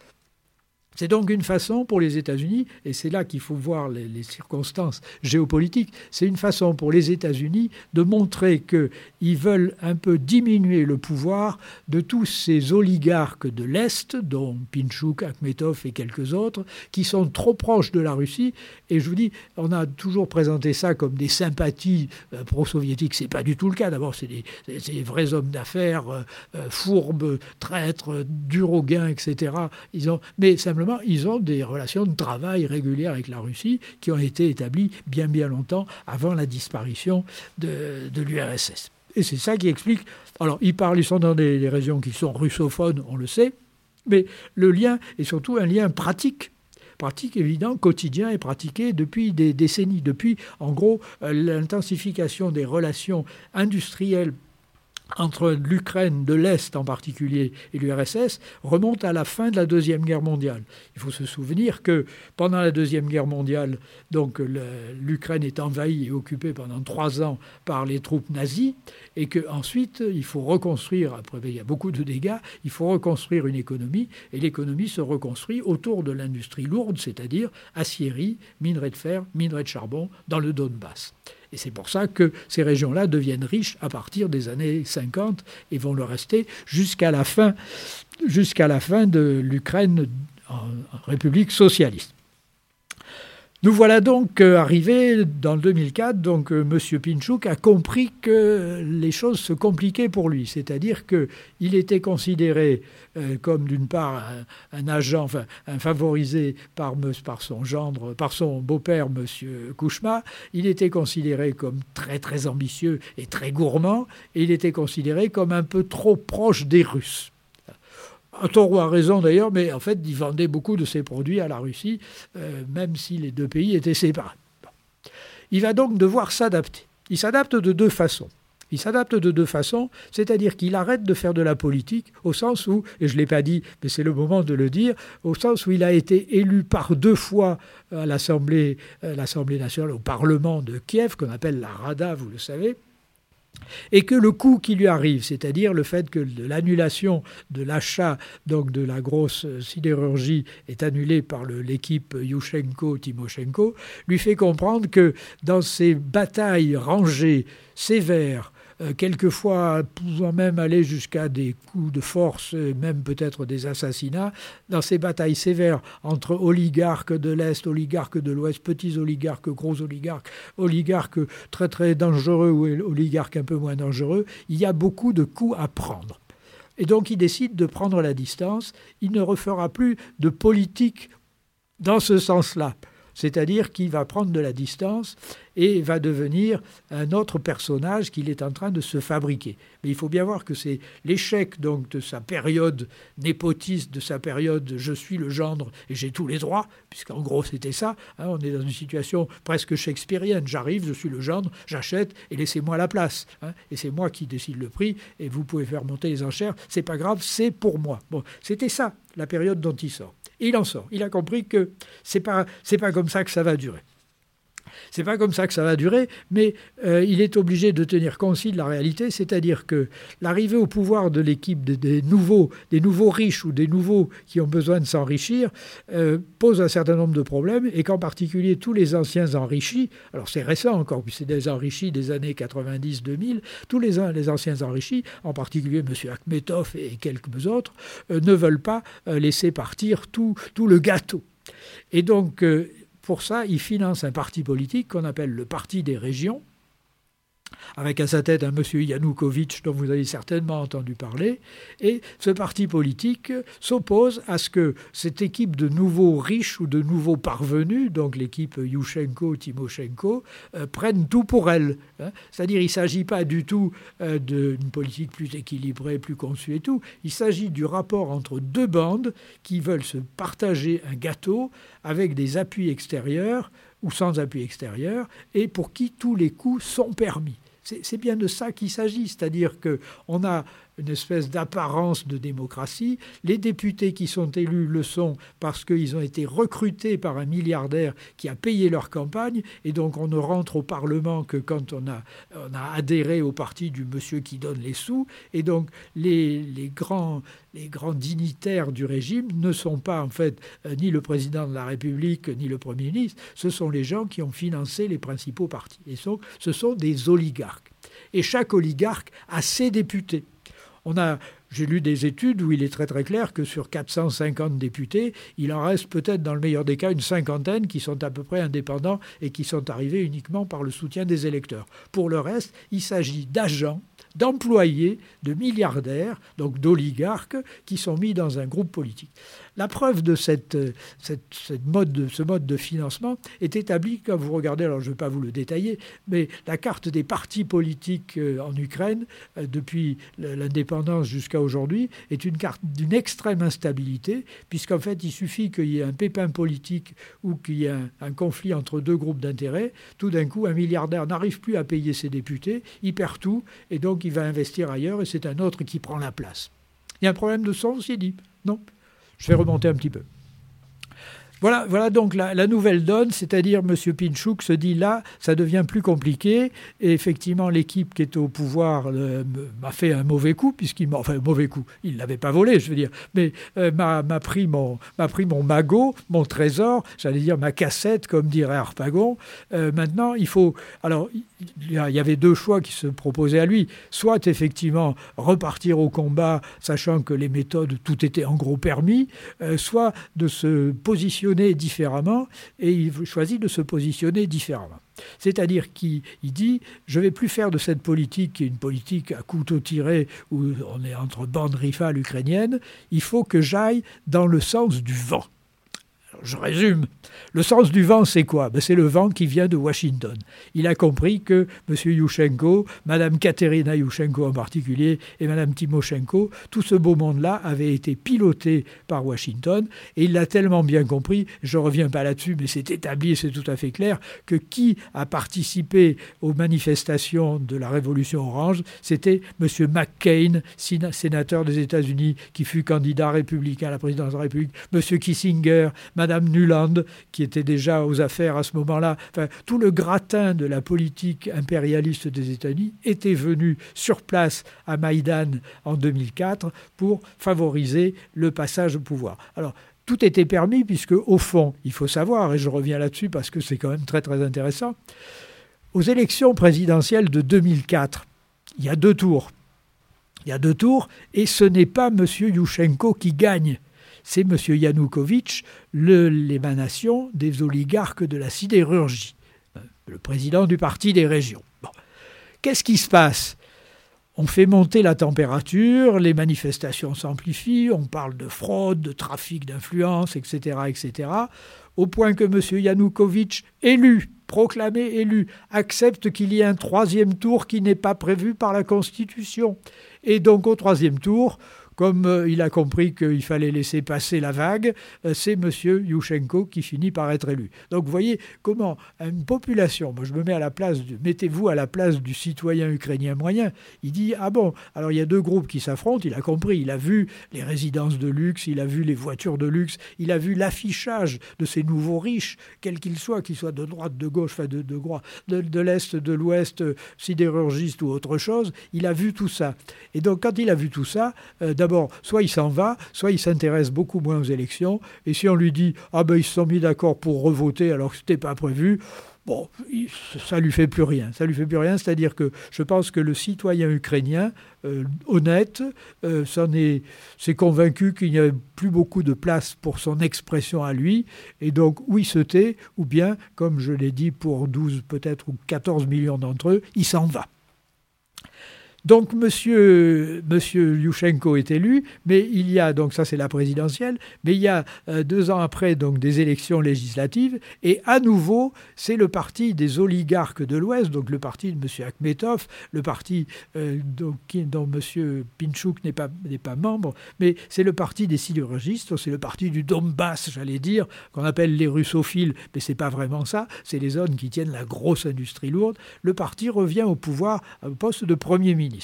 C'est donc une façon pour les États-Unis, et c'est là qu'il faut voir les circonstances géopolitiques, c'est une façon pour les États-Unis de montrer qu'ils veulent un peu diminuer le pouvoir de tous ces oligarques de l'Est, dont Pinchuk, Akhmetov et quelques autres, qui sont trop proches de la Russie. Et je vous dis, on a toujours présenté ça comme des sympathies pro-soviétiques. C'est pas du tout le cas. D'abord, c'est des vrais hommes d'affaires, fourbes, traîtres, durs au gain, etc. Mais simplement, ils ont des relations de travail régulières avec la Russie qui ont été établies bien longtemps avant la disparition de l'URSS. Et c'est ça qui explique... Alors, ils sont dans des régions qui sont russophones, on le sait, mais le lien est surtout un lien pratique évident, quotidien et pratiqué depuis des décennies. Depuis, en gros, l'intensification des relations industrielles entre l'Ukraine de l'Est en particulier et l'URSS remonte à la fin de la Deuxième Guerre mondiale. Il faut se souvenir que pendant la Deuxième Guerre mondiale, donc l'Ukraine est envahie et occupée pendant 3 ans par les troupes nazies, et qu'ensuite il faut reconstruire, après il y a beaucoup de dégâts, il faut reconstruire une économie, et l'économie se reconstruit autour de l'industrie lourde, c'est-à-dire aciérie, minerai de fer, minerai de charbon dans le Donbass. Et c'est pour ça que ces régions-là deviennent riches à partir des années 50 et vont le rester jusqu'à la fin de l'Ukraine en République socialiste. Nous voilà donc arrivés dans le 2004. Donc M. Pinchuk a compris que les choses se compliquaient pour lui. C'est-à-dire qu'il était considéré comme d'une part un agent, enfin un favorisé par son gendre, par son beau-père, M. Kouchma. Il était considéré comme très très ambitieux et très gourmand. Et il était considéré comme un peu trop proche des Russes. À tort ou à raison d'ailleurs, mais en fait, il vendait beaucoup de ses produits à la Russie, même si les deux pays étaient séparés. Bon. Il va donc devoir s'adapter. Il s'adapte de deux façons. C'est-à-dire qu'il arrête de faire de la politique, au sens où, et je ne l'ai pas dit, mais c'est le moment de le dire, au sens où il a été élu par 2 fois à l'Assemblée nationale, au Parlement de Kiev, qu'on appelle la Rada, vous le savez, et que le coût qui lui arrive, c'est-à-dire le fait que l'annulation de l'achat donc de la grosse sidérurgie est annulée par l'équipe Yushchenko-Timoshenko, lui fait comprendre que dans ces batailles rangées, sévères, quelquefois pouvant même aller jusqu'à des coups de force, même peut-être des assassinats, dans ces batailles sévères entre oligarques de l'Est, oligarques de l'Ouest, petits oligarques, gros oligarques très très dangereux ou oligarques un peu moins dangereux, il y a beaucoup de coups à prendre. Et donc il décide de prendre la distance, il ne refera plus de politique dans ce sens-là. c'est-à-dire qu'il va prendre de la distance et va devenir un autre personnage qu'il est en train de se fabriquer. Mais il faut bien voir que c'est l'échec donc de sa période népotiste, de sa période « je suis le gendre et j'ai tous les droits », puisqu'en gros c'était ça, hein, on est dans une situation presque shakespearienne. J'arrive, je suis le gendre, j'achète et laissez-moi la place. Hein, et c'est moi qui décide le prix et vous pouvez faire monter les enchères, c'est pas grave, c'est pour moi. Bon, c'était ça la période dont il sort. Et il en sort. Il a compris que c'est pas comme ça que ça va durer. C'est pas comme ça que ça va durer, mais il est obligé de tenir compte de la réalité, c'est-à-dire que l'arrivée au pouvoir de l'équipe des nouveaux riches ou des nouveaux qui ont besoin de s'enrichir pose un certain nombre de problèmes, et qu'en particulier tous les anciens enrichis, alors c'est récent encore, puis c'est des enrichis des années 90-2000, tous les anciens enrichis, en particulier M. Akhmetov et quelques autres, ne veulent pas laisser partir tout le gâteau. Et donc, pour ça, il finance un parti politique qu'on appelle le Parti des régions, avec à sa tête un monsieur Yanukovych dont vous avez certainement entendu parler. Et ce parti politique s'oppose à ce que cette équipe de nouveaux riches ou de nouveaux parvenus, donc l'équipe Yushchenko, Timoshenko, prenne tout pour elle. C'est-à-dire qu'il ne s'agit pas du tout d'une politique plus équilibrée, plus conçue et tout. Il s'agit du rapport entre deux bandes qui veulent se partager un gâteau avec des appuis extérieurs ou sans appui extérieur, et pour qui tous les coups sont permis. C'est bien de ça qu'il s'agit, c'est-à-dire qu'on a une espèce d'apparence de démocratie. Les députés qui sont élus le sont parce qu'ils ont été recrutés par un milliardaire qui a payé leur campagne, et donc on ne rentre au Parlement que quand on a adhéré au parti du monsieur qui donne les sous, et donc les grands dignitaires du régime ne sont pas en fait ni le président de la République ni le Premier ministre, ce sont les gens qui ont financé les principaux partis. Et ce sont des oligarques. Et chaque oligarque a ses députés. J'ai lu des études où il est très très clair que sur 450 députés, il en reste peut-être dans le meilleur des cas une cinquantaine qui sont à peu près indépendants et qui sont arrivés uniquement par le soutien des électeurs. Pour le reste, il s'agit d'agents, d'employés, de milliardaires, donc d'oligarques qui sont mis dans un groupe politique. La preuve de ce mode de financement est établie quand vous regardez, alors je ne vais pas vous le détailler, mais la carte des partis politiques en Ukraine, depuis l'indépendance jusqu'à aujourd'hui, est une carte d'une extrême instabilité, puisqu'en fait il suffit qu'il y ait un pépin politique ou qu'il y ait un conflit entre deux groupes d'intérêts, tout d'un coup un milliardaire n'arrive plus à payer ses députés, il perd tout, et donc il va investir ailleurs, et c'est un autre qui prend la place. Il y a un problème de son, c'est dit. Non. Je vais remonter un petit peu. Voilà donc la nouvelle donne, c'est-à-dire M. Pinchuk se dit là, ça devient plus compliqué, et effectivement l'équipe qui est au pouvoir m'a fait un mauvais coup, un mauvais coup, il ne l'avait pas volé, je veux dire, mais m'a pris mon magot, mon trésor, j'allais dire ma cassette, comme dirait Harpagon. Maintenant, il faut... Alors, il y avait deux choix qui se proposaient à lui, soit effectivement repartir au combat, sachant que les méthodes, tout était en gros permis, soit de se positionner différemment, et il choisit de se positionner différemment. C'est-à-dire qu'il dit « je ne vais plus faire de cette politique qui est une politique à couteau tiré où on est entre bandes rivales ukrainiennes, il faut que j'aille dans le sens du vent ». Je résume. Le sens du vent, c'est quoi ? C'est le vent qui vient de Washington. Il a compris que M. Yushchenko, Mme Katerina Yushchenko en particulier, et Mme Timoshenko, tout ce beau monde-là avait été piloté par Washington, et il l'a tellement bien compris, je ne reviens pas là-dessus, mais c'est établi, c'est tout à fait clair, que qui a participé aux manifestations de la Révolution orange, c'était M. McCain, sénateur des États-Unis, qui fut candidat républicain à la présidence de la République, M. Kissinger, Mme Nuland, qui était déjà aux affaires à ce moment-là. Enfin, tout le gratin de la politique impérialiste des États-Unis était venu sur place à Maïdan en 2004 pour favoriser le passage au pouvoir. Alors, tout était permis puisque, au fond, il faut savoir, et je reviens là-dessus parce que c'est quand même très très intéressant, aux élections présidentielles de 2004, il y a deux tours. Et ce n'est pas M. Yushchenko qui gagne. C'est M. Yanukovych, l'émanation des oligarques de la sidérurgie, le président du Parti des régions. Bon. Qu'est-ce qui se passe ? On fait monter la température, les manifestations s'amplifient, on parle de fraude, de trafic d'influence, etc., etc., au point que M. Yanukovych, proclamé élu, accepte qu'il y ait un troisième tour qui n'est pas prévu par la Constitution. Et donc au troisième tour, comme il a compris qu'il fallait laisser passer la vague, c'est M. Yushchenko qui finit par être élu. Donc vous voyez comment une population, moi je me mets à la place, mettez-vous à la place du citoyen ukrainien moyen, il dit « Ah bon, alors il y a deux groupes qui s'affrontent », il a compris, il a vu les résidences de luxe, il a vu les voitures de luxe, il a vu l'affichage de ces nouveaux riches, quels qu'ils soient de droite, de gauche, enfin de l'Est, de l'Ouest, sidérurgistes ou autre chose, il a vu tout ça. Et donc quand il a vu tout ça, d'abord, soit il s'en va, soit il s'intéresse beaucoup moins aux élections. Et si on lui dit « Ah ben ils se sont mis d'accord pour revoter alors que ce n'était pas prévu », bon, ça ne lui fait plus rien. Ça lui fait plus rien, c'est-à-dire que je pense que le citoyen ukrainien, honnête, s'est convaincu qu'il n'y avait plus beaucoup de place pour son expression à lui. Et donc, ou il se tait, ou bien, comme je l'ai dit pour 12 peut-être ou 14 millions d'entre eux, il s'en va. Donc, monsieur Yushchenko est élu, mais il y a, donc ça c'est la présidentielle, mais il y a 2 ans après donc des élections législatives, et à nouveau, c'est le parti des oligarques de l'Ouest, donc le parti de monsieur Akhmetov, le parti dont monsieur Pinchuk n'est pas membre, mais c'est le parti des sidérurgistes, c'est le parti du Donbass, j'allais dire, qu'on appelle les russophiles, mais c'est pas vraiment ça, c'est les zones qui tiennent la grosse industrie lourde. Le parti revient au pouvoir, au poste de Premier ministre.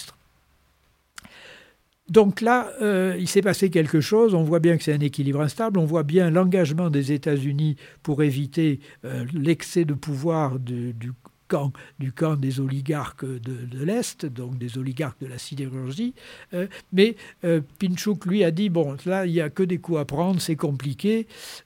Donc là, il s'est passé quelque chose, on voit bien que c'est un équilibre instable, on voit bien l'engagement des États-Unis pour éviter l'excès de pouvoir du camp des oligarques de l'Est, donc des oligarques de la sidérurgie. Mais Pinchuk, lui, a dit, bon, là, il n'y a que des coups à prendre, c'est compliqué,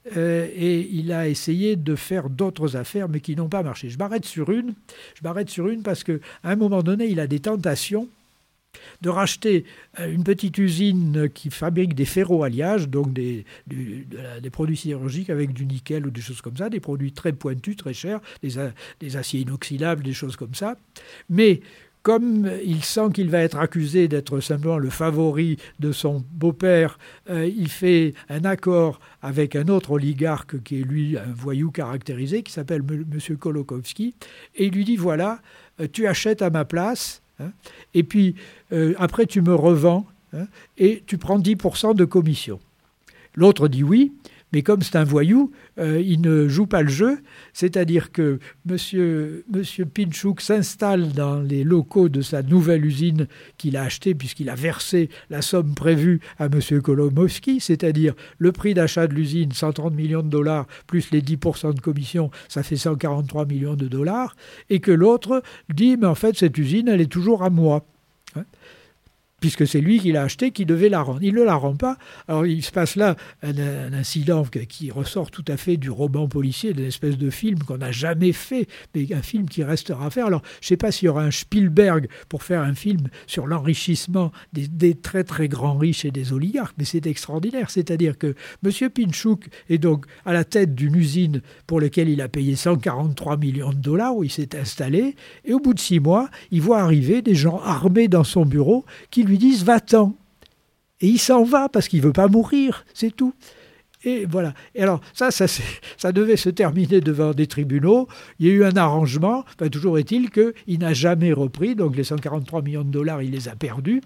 et il a essayé de faire d'autres affaires, mais qui n'ont pas marché. Je m'arrête sur une parce qu'à un moment donné, il a des tentations de racheter une petite usine qui fabrique des ferroalliages, donc des produits sidérurgiques avec du nickel ou des choses comme ça, des produits très pointus, très chers, des aciers inoxydables, des choses comme ça. Mais comme il sent qu'il va être accusé d'être simplement le favori de son beau-père, il fait un accord avec un autre oligarque qui est lui un voyou caractérisé, qui s'appelle M. Kolokowski, et il lui dit, voilà, tu achètes à ma place, hein, et puis après tu me revends, hein, et tu prends 10% de commission. L'autre dit oui, mais comme c'est un voyou, il ne joue pas le jeu, c'est-à-dire que monsieur Pinchuk s'installe dans les locaux de sa nouvelle usine qu'il a achetée, puisqu'il a versé la somme prévue à monsieur Kolomowski, c'est-à-dire le prix d'achat de l'usine, 130 millions de dollars, plus les 10% de commission, ça fait 143 millions de dollars, et que l'autre dit, mais en fait, cette usine, elle est toujours à moi. Hein, puisque c'est lui qui l'a acheté, qui devait la rendre. Il ne la rend pas. Alors il se passe là un incident qui ressort tout à fait du roman policier, d'une espèce de film qu'on n'a jamais fait, mais un film qui restera à faire. Alors je ne sais pas s'il y aura un Spielberg pour faire un film sur l'enrichissement des très très grands riches et des oligarques, mais c'est extraordinaire. C'est-à-dire que M. Pinchuk est donc à la tête d'une usine pour laquelle il a payé 143 millions de dollars, où il s'est installé, et au bout de 6 mois, il voit arriver des gens armés dans son bureau qui lui disent « va-t'en ». Et il s'en va parce qu'il ne veut pas mourir, c'est tout. Et voilà. Et alors, ça devait se terminer devant des tribunaux. Il y a eu un arrangement. Enfin, toujours est-il qu'il n'a jamais repris. Donc, les 143 millions de dollars, il les a perdus.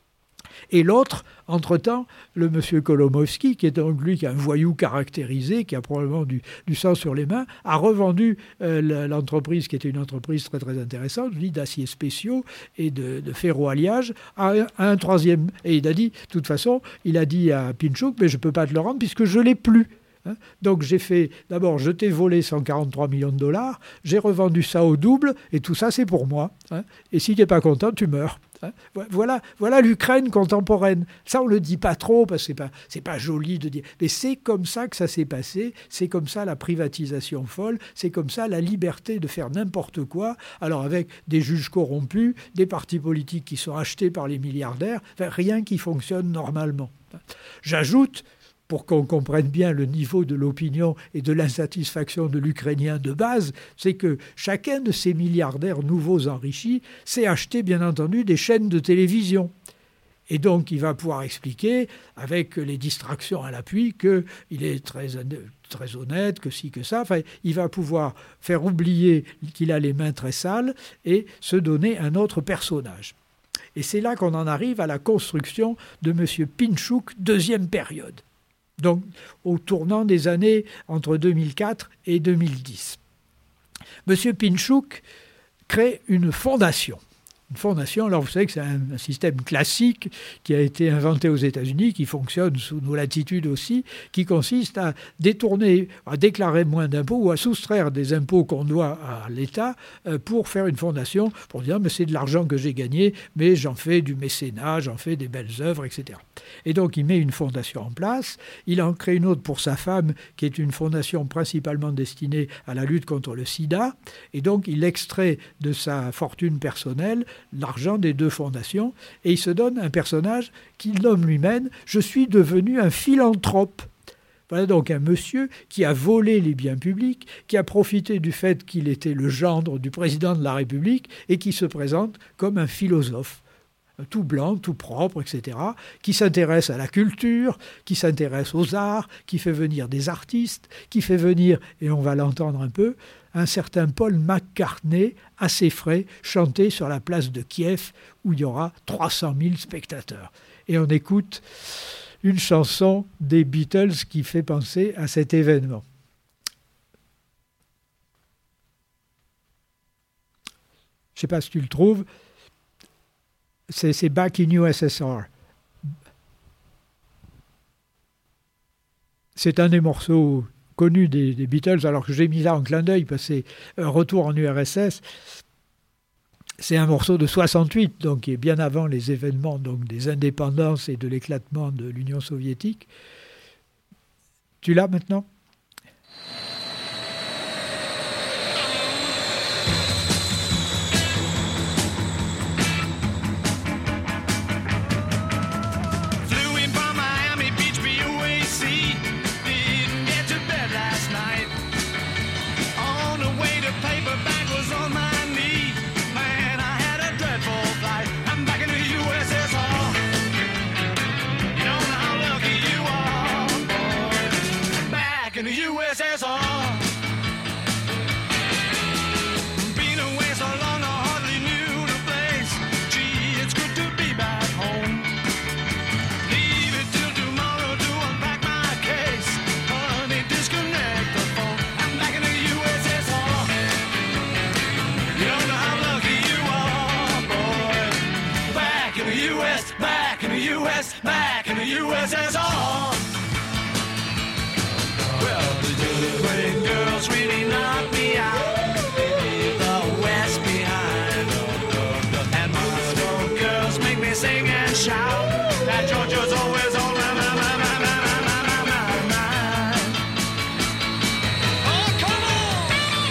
Et l'autre, entre-temps, le monsieur Kolomowski, qui est donc lui qui est un voyou caractérisé, qui a probablement du sang sur les mains, a revendu l'entreprise, qui était une entreprise très très intéressante, d'aciers spéciaux et de ferroalliage, à un troisième. Et il a dit, de toute façon, il a dit à Pinchuk, mais je ne peux pas te le rendre puisque je ne l'ai plus. Hein, donc j'ai fait, d'abord je t'ai volé 143 millions de dollars, j'ai revendu ça au double, et tout ça c'est pour moi. Hein, et si tu n'es pas content, tu meurs. Hein, voilà l'Ukraine contemporaine. Ça on ne le dit pas trop, parce que c'est pas joli de dire, mais c'est comme ça que ça s'est passé, c'est comme ça la privatisation folle, c'est comme ça la liberté de faire n'importe quoi, alors avec des juges corrompus, des partis politiques qui sont achetés par les milliardaires, enfin, rien qui fonctionne normalement. J'ajoute, pour qu'on comprenne bien le niveau de l'opinion et de l'insatisfaction de l'Ukrainien de base, c'est que chacun de ces milliardaires nouveaux enrichis s'est acheté, bien entendu, des chaînes de télévision. Et donc, il va pouvoir expliquer, avec les distractions à l'appui, qu'il est très honnête, que ci, que ça. Enfin, il va pouvoir faire oublier qu'il a les mains très sales et se donner un autre personnage. Et c'est là qu'on en arrive à la construction de M. Pinchuk, deuxième période. Donc, au tournant des années entre 2004 et 2010. M. Pinchuk crée une fondation. Une fondation, alors vous savez que c'est un système classique qui a été inventé aux États-Unis, qui fonctionne sous nos latitudes aussi, qui consiste à détourner, à déclarer moins d'impôts ou à soustraire des impôts qu'on doit à l'État pour faire une fondation, pour dire mais c'est de l'argent que j'ai gagné, mais j'en fais du mécénat, j'en fais des belles œuvres, etc. Et donc il met une fondation en place, il en crée une autre pour sa femme, qui est une fondation principalement destinée à la lutte contre le sida, et donc il extrait de sa fortune personnelle l'argent des deux fondations, et il se donne un personnage qu'il nomme lui-même « Je suis devenu un philanthrope ». Voilà donc un monsieur qui a volé les biens publics, qui a profité du fait qu'il était le gendre du président de la République et qui se présente comme un philosophe. Tout blanc, tout propre, etc., qui s'intéresse à la culture, qui s'intéresse aux arts, qui fait venir des artistes, qui fait venir, et on va l'entendre un peu, un certain Paul McCartney, à ses frais, chanter sur la place de Kiev, où il y aura 300 000 spectateurs. Et on écoute une chanson des Beatles qui fait penser à cet événement. Je ne sais pas si tu le trouves. C'est Back in USSR. C'est un des morceaux connus des Beatles, alors que j'ai mis là en clin d'œil, parce que c'est un retour en URSS. C'est un morceau de 68, donc qui est bien avant les événements donc, des indépendances et de l'éclatement de l'Union soviétique. Tu l'as maintenant ? Back in the USSR. Well, the pretty girls really knock me out. The West behind. And Moscow girls make me sing and shout. That Georgia's always on my mind. Oh, come on!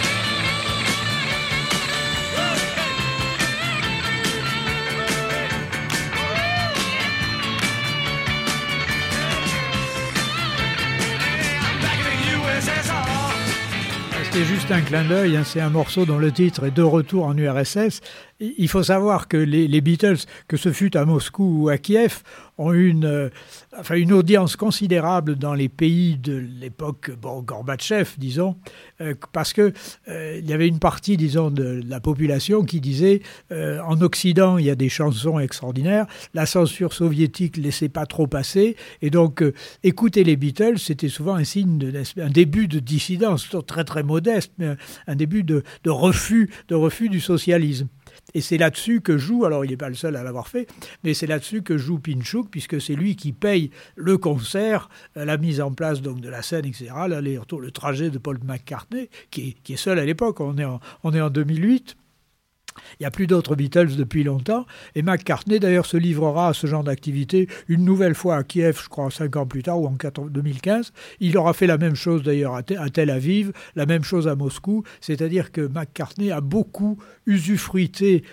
C'est juste un clin d'œil, hein, c'est un morceau dont le titre est De retour en URSS. Il faut savoir que les Beatles, que ce fût à Moscou ou à Kiev, ont eu une audience considérable dans les pays de l'époque Gorbatchev, disons, parce que il y avait une partie, disons, de la population qui disait en Occident, il y a des chansons extraordinaires, la censure soviétique ne laissait pas trop passer, et donc écouter les Beatles, c'était souvent un signe, un début de dissidence, très très modeste, mais un début de refus du socialisme. Et c'est là-dessus que joue, alors il n'est pas le seul à l'avoir fait, mais c'est là-dessus que joue Pinchuk, puisque c'est lui qui paye le concert, la mise en place donc, de la scène, etc., l'aller-retour, le trajet de Paul McCartney, qui est seul à l'époque, on est en 2008. Il n'y a plus d'autres Beatles depuis longtemps. Et McCartney, d'ailleurs, se livrera à ce genre d'activité une nouvelle fois à Kiev, je crois, 5 ans plus tard, ou en 2015. Il aura fait la même chose, d'ailleurs, à Tel Aviv, la même chose à Moscou. C'est-à-dire que McCartney a beaucoup usufruité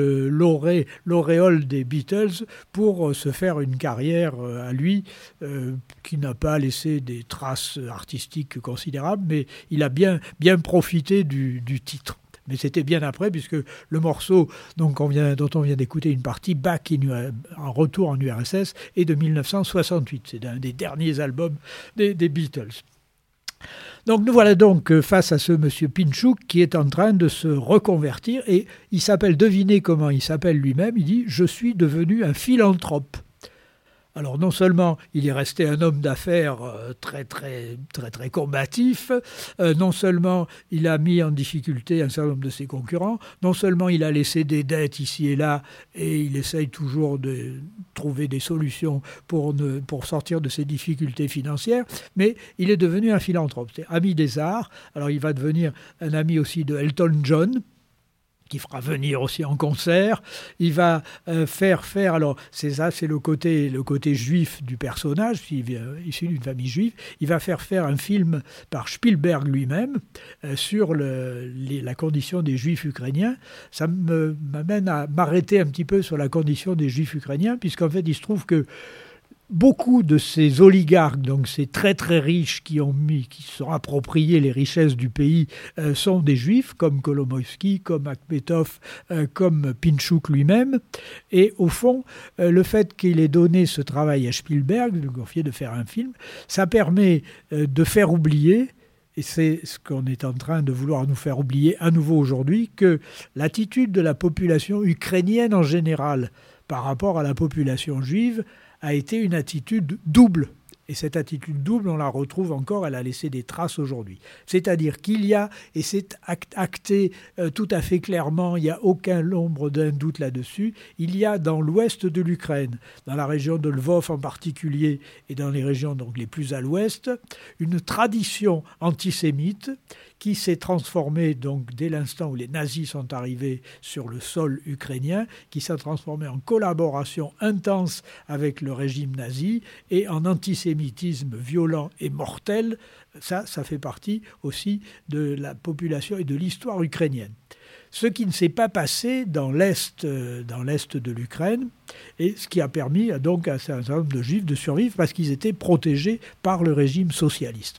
l'auréole des Beatles pour se faire une carrière à lui, qui n'a pas laissé des traces artistiques considérables, mais il a bien profité du titre. Mais c'était bien après, puisque le morceau dont on vient d'écouter une partie, Back en retour en URSS, est de 1968. C'est un des derniers albums des Beatles. Donc nous voilà donc face à ce monsieur Pinchuk qui est en train de se reconvertir, et il s'appelle, devinez comment il s'appelle lui-même, il dit « Je suis devenu un philanthrope ». Alors non seulement il est resté un homme d'affaires très combatif, non seulement il a mis en difficulté un certain nombre de ses concurrents, non seulement il a laissé des dettes ici et là, et il essaye toujours de trouver des solutions pour sortir de ses difficultés financières, mais il est devenu un philanthrope, c'est ami des arts. Alors il va devenir un ami aussi de Elton John, qui fera venir aussi en concert. Il va faire, alors c'est le côté juif du personnage, issu d'une famille juive. Il va faire un film par Spielberg lui-même sur la condition des juifs ukrainiens. Ça m'amène à m'arrêter un petit peu sur la condition des juifs ukrainiens, puisqu'en fait il se trouve que beaucoup de ces oligarques, donc ces très riches qui se sont appropriés les richesses du pays, sont des juifs, comme Kolomoïski, comme Akhmetov, comme Pinchuk lui-même. Et au fond, le fait qu'il ait donné ce travail à Spielberg, de lui confier de faire un film, ça permet de faire oublier, et c'est ce qu'on est en train de vouloir nous faire oublier à nouveau aujourd'hui, que l'attitude de la population ukrainienne en général par rapport à la population juive a été une attitude double. Et cette attitude double, on la retrouve encore, elle a laissé des traces aujourd'hui. C'est-à-dire qu'il y a, et c'est acté tout à fait clairement, il n'y a aucun l'ombre d'un doute là-dessus, il y a dans l'ouest de l'Ukraine, dans la région de Lvov en particulier, et dans les régions donc les plus à l'ouest, une tradition antisémite qui s'est transformée donc dès l'instant où les nazis sont arrivés sur le sol ukrainien, qui s'est transformée en collaboration intense avec le régime nazi et en antisémitisme violent et mortel. Ça fait partie aussi de la population et de l'histoire ukrainienne. Ce qui ne s'est pas passé dans l'Est de l'Ukraine, et ce qui a permis donc à un certain nombre de Juifs de survivre parce qu'ils étaient protégés par le régime socialiste.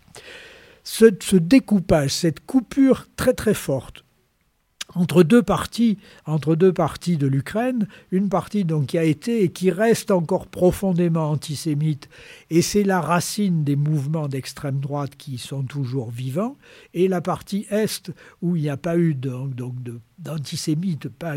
Ce découpage, cette coupure très forte entre deux parties de l'Ukraine, une partie donc qui a été et qui reste encore profondément antisémite, et c'est la racine des mouvements d'extrême droite qui sont toujours vivants, et la partie Est où il n'y a pas eu d'antisémitisme, pas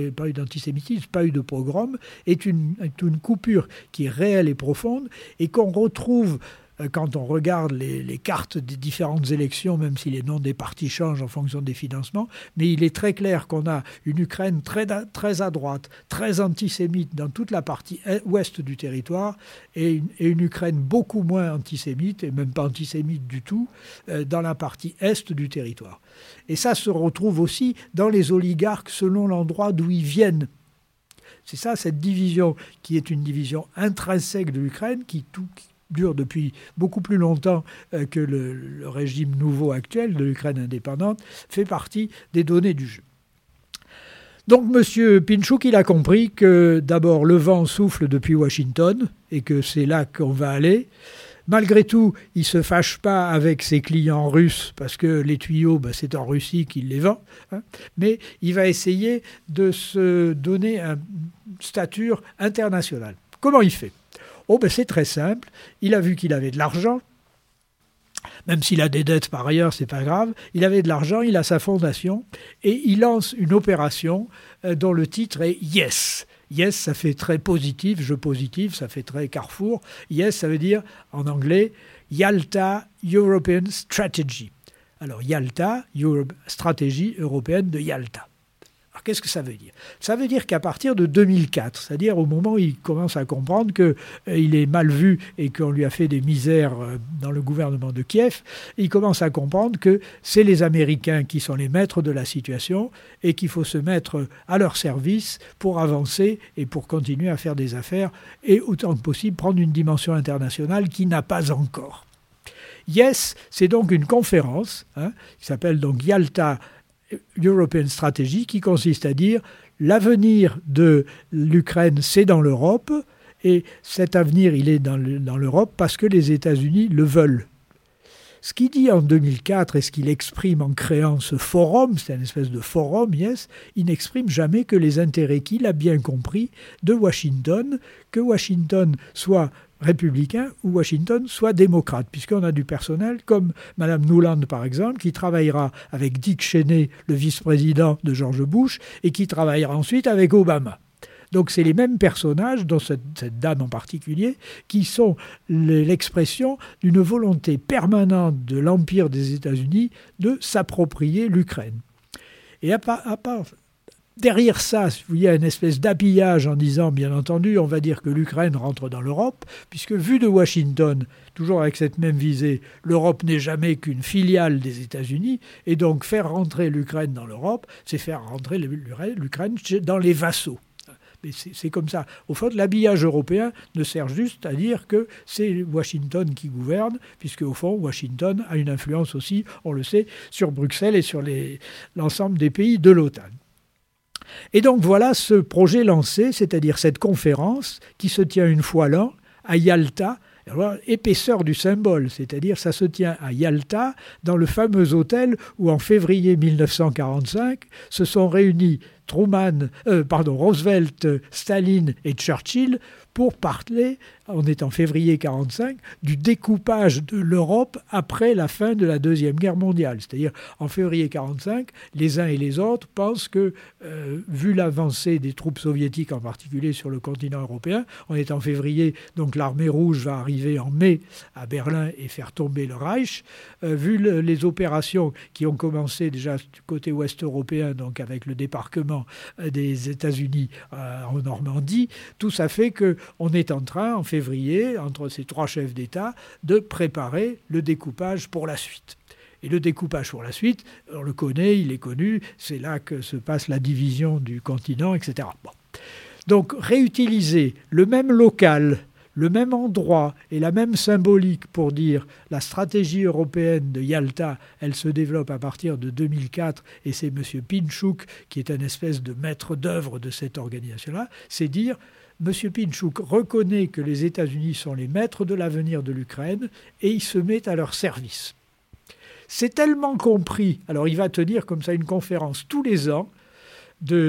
eu de pogrom, est une coupure qui est réelle et profonde, et qu'on retrouve quand on regarde les cartes des différentes élections, même si les noms des partis changent en fonction des financements, mais il est très clair qu'on a une Ukraine très à droite, très antisémite dans toute la partie ouest du territoire, et une Ukraine beaucoup moins antisémite, et même pas antisémite du tout, dans la partie est du territoire. Et ça se retrouve aussi dans les oligarques selon l'endroit d'où ils viennent. C'est ça, cette division, qui est une division intrinsèque de l'Ukraine, qui dure depuis beaucoup plus longtemps que le régime nouveau actuel de l'Ukraine indépendante, fait partie des données du jeu. Donc M. Pinchuk, il a compris que d'abord le vent souffle depuis Washington et que c'est là qu'on va aller. Malgré tout, il ne se fâche pas avec ses clients russes parce que les tuyaux, c'est en Russie qu'il les vend. Mais il va essayer de se donner une stature internationale. Comment il fait ? C'est très simple. Il a vu qu'il avait de l'argent. Même s'il a des dettes par ailleurs, c'est pas grave. Il avait de l'argent, il a sa fondation et il lance une opération dont le titre est Yes. Yes, ça fait très positif, jeu positif, ça fait très Carrefour. Yes, ça veut dire en anglais Yalta European Strategy. Alors Yalta, stratégie européenne de Yalta. Alors, qu'est-ce que ça veut dire ? Ça veut dire qu'à partir de 2004, c'est-à-dire au moment où il commence à comprendre qu'il est mal vu et qu'on lui a fait des misères dans le gouvernement de Kiev, il commence à comprendre que c'est les Américains qui sont les maîtres de la situation et qu'il faut se mettre à leur service pour avancer et pour continuer à faire des affaires et autant que possible prendre une dimension internationale qui n'a pas encore. Yes, c'est donc une conférence qui s'appelle donc Yalta European Strategy, qui consiste à dire l'avenir de l'Ukraine, c'est dans l'Europe, et cet avenir, il est dans l'Europe parce que les États-Unis le veulent. Ce qu'il dit en 2004 et ce qu'il exprime en créant ce forum, c'est une espèce de forum, yes, il n'exprime jamais que les intérêts qu'il a bien compris de Washington, que Washington soit républicain ou Washington soit démocrate, puisqu'on a du personnel comme Mme Nuland, par exemple, qui travaillera avec Dick Cheney, le vice-président de George Bush, et qui travaillera ensuite avec Obama. Donc c'est les mêmes personnages, dont cette dame en particulier, qui sont l'expression d'une volonté permanente de l'Empire des États-Unis de s'approprier l'Ukraine. Et à part derrière ça, il y a une espèce d'habillage en disant, bien entendu, on va dire que l'Ukraine rentre dans l'Europe, puisque vu de Washington, toujours avec cette même visée, l'Europe n'est jamais qu'une filiale des États-Unis, et donc faire rentrer l'Ukraine dans l'Europe, c'est faire rentrer l'Ukraine dans les vassaux. Mais c'est comme ça. Au fond, l'habillage européen ne sert juste à dire que c'est Washington qui gouverne, puisque au fond, Washington a une influence aussi, on le sait, sur Bruxelles et sur l'ensemble des pays de l'OTAN. Et donc voilà ce projet lancé, c'est-à-dire cette conférence qui se tient une fois l'an à Yalta. Alors, épaisseur du symbole, c'est-à-dire ça se tient à Yalta, dans le fameux hôtel où en février 1945 se sont réunis Roosevelt, Staline et Churchill pour parler, on est en février 1945, du découpage de l'Europe après la fin de la Deuxième Guerre mondiale. C'est-à-dire, en février 1945, les uns et les autres pensent que, vu l'avancée des troupes soviétiques, en particulier sur le continent européen, on est en février, donc l'armée rouge va arriver en mai à Berlin et faire tomber le Reich. Vu les opérations qui ont commencé déjà du côté ouest européen, donc avec le débarquement des États-Unis en Normandie, tout ça fait qu'on est en train, en février, entre ces trois chefs d'État, de préparer le découpage pour la suite. Et le découpage pour la suite, on le connaît, il est connu, c'est là que se passe la division du continent, etc. Bon. Donc réutiliser le même local, le même endroit et la même symbolique pour dire la stratégie européenne de Yalta, elle se développe à partir de 2004 et c'est M. Pinchuk qui est un espèce de maître d'œuvre de cette organisation-là, c'est dire M. Pinchuk reconnaît que les États-Unis sont les maîtres de l'avenir de l'Ukraine et il se met à leur service. C'est tellement compris, alors il va tenir comme ça une conférence tous les ans, de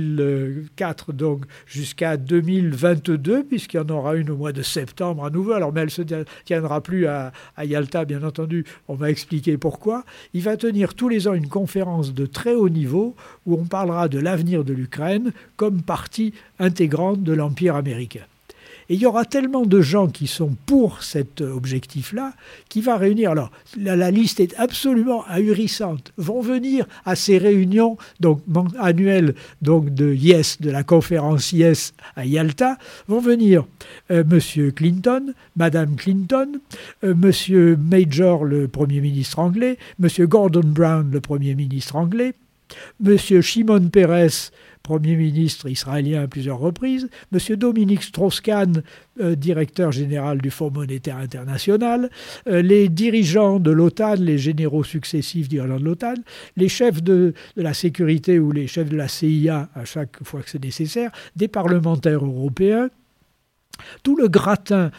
2004 donc jusqu'à 2022, puisqu'il y en aura une au mois de septembre à nouveau, alors mais elle ne se tiendra plus à Yalta, bien entendu, on va expliquer pourquoi. Il va tenir tous les ans une conférence de très haut niveau où on parlera de l'avenir de l'Ukraine comme partie intégrante de l'Empire américain. Et il y aura tellement de gens qui sont pour cet objectif-là qui va réunir. Alors, la liste est absolument ahurissante. Vont venir à ces réunions donc, annuelles donc, de YES, de la conférence YES à Yalta, vont venir M. Clinton, Mme Clinton, M. Major, le Premier ministre anglais, M. Gordon Brown, le Premier ministre anglais, M. Shimon Peres, Premier ministre israélien à plusieurs reprises, M. Dominique Strauss-Kahn, directeur général du Fonds monétaire international, les dirigeants de l'OTAN, les généraux successifs dirigeants de l'OTAN, les chefs de la sécurité ou les chefs de la CIA à chaque fois que c'est nécessaire, des parlementaires européens, tout le gratin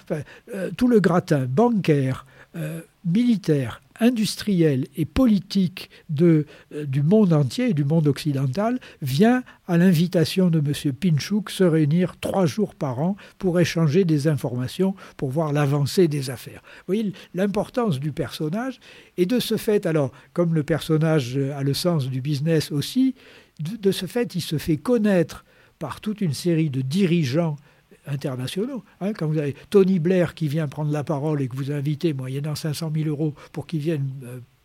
bancaire, militaire, industriel et politique du monde entier et du monde occidental vient à l'invitation de M. Pinchuk se réunir 3 jours par an pour échanger des informations, pour voir l'avancée des affaires. Vous voyez l'importance du personnage et de ce fait, alors comme le personnage a le sens du business aussi, de ce fait il se fait connaître par toute une série de dirigeants internationaux. Quand vous avez Tony Blair qui vient prendre la parole et que vous invitez moyennant 500 000 € pour qu'il vienne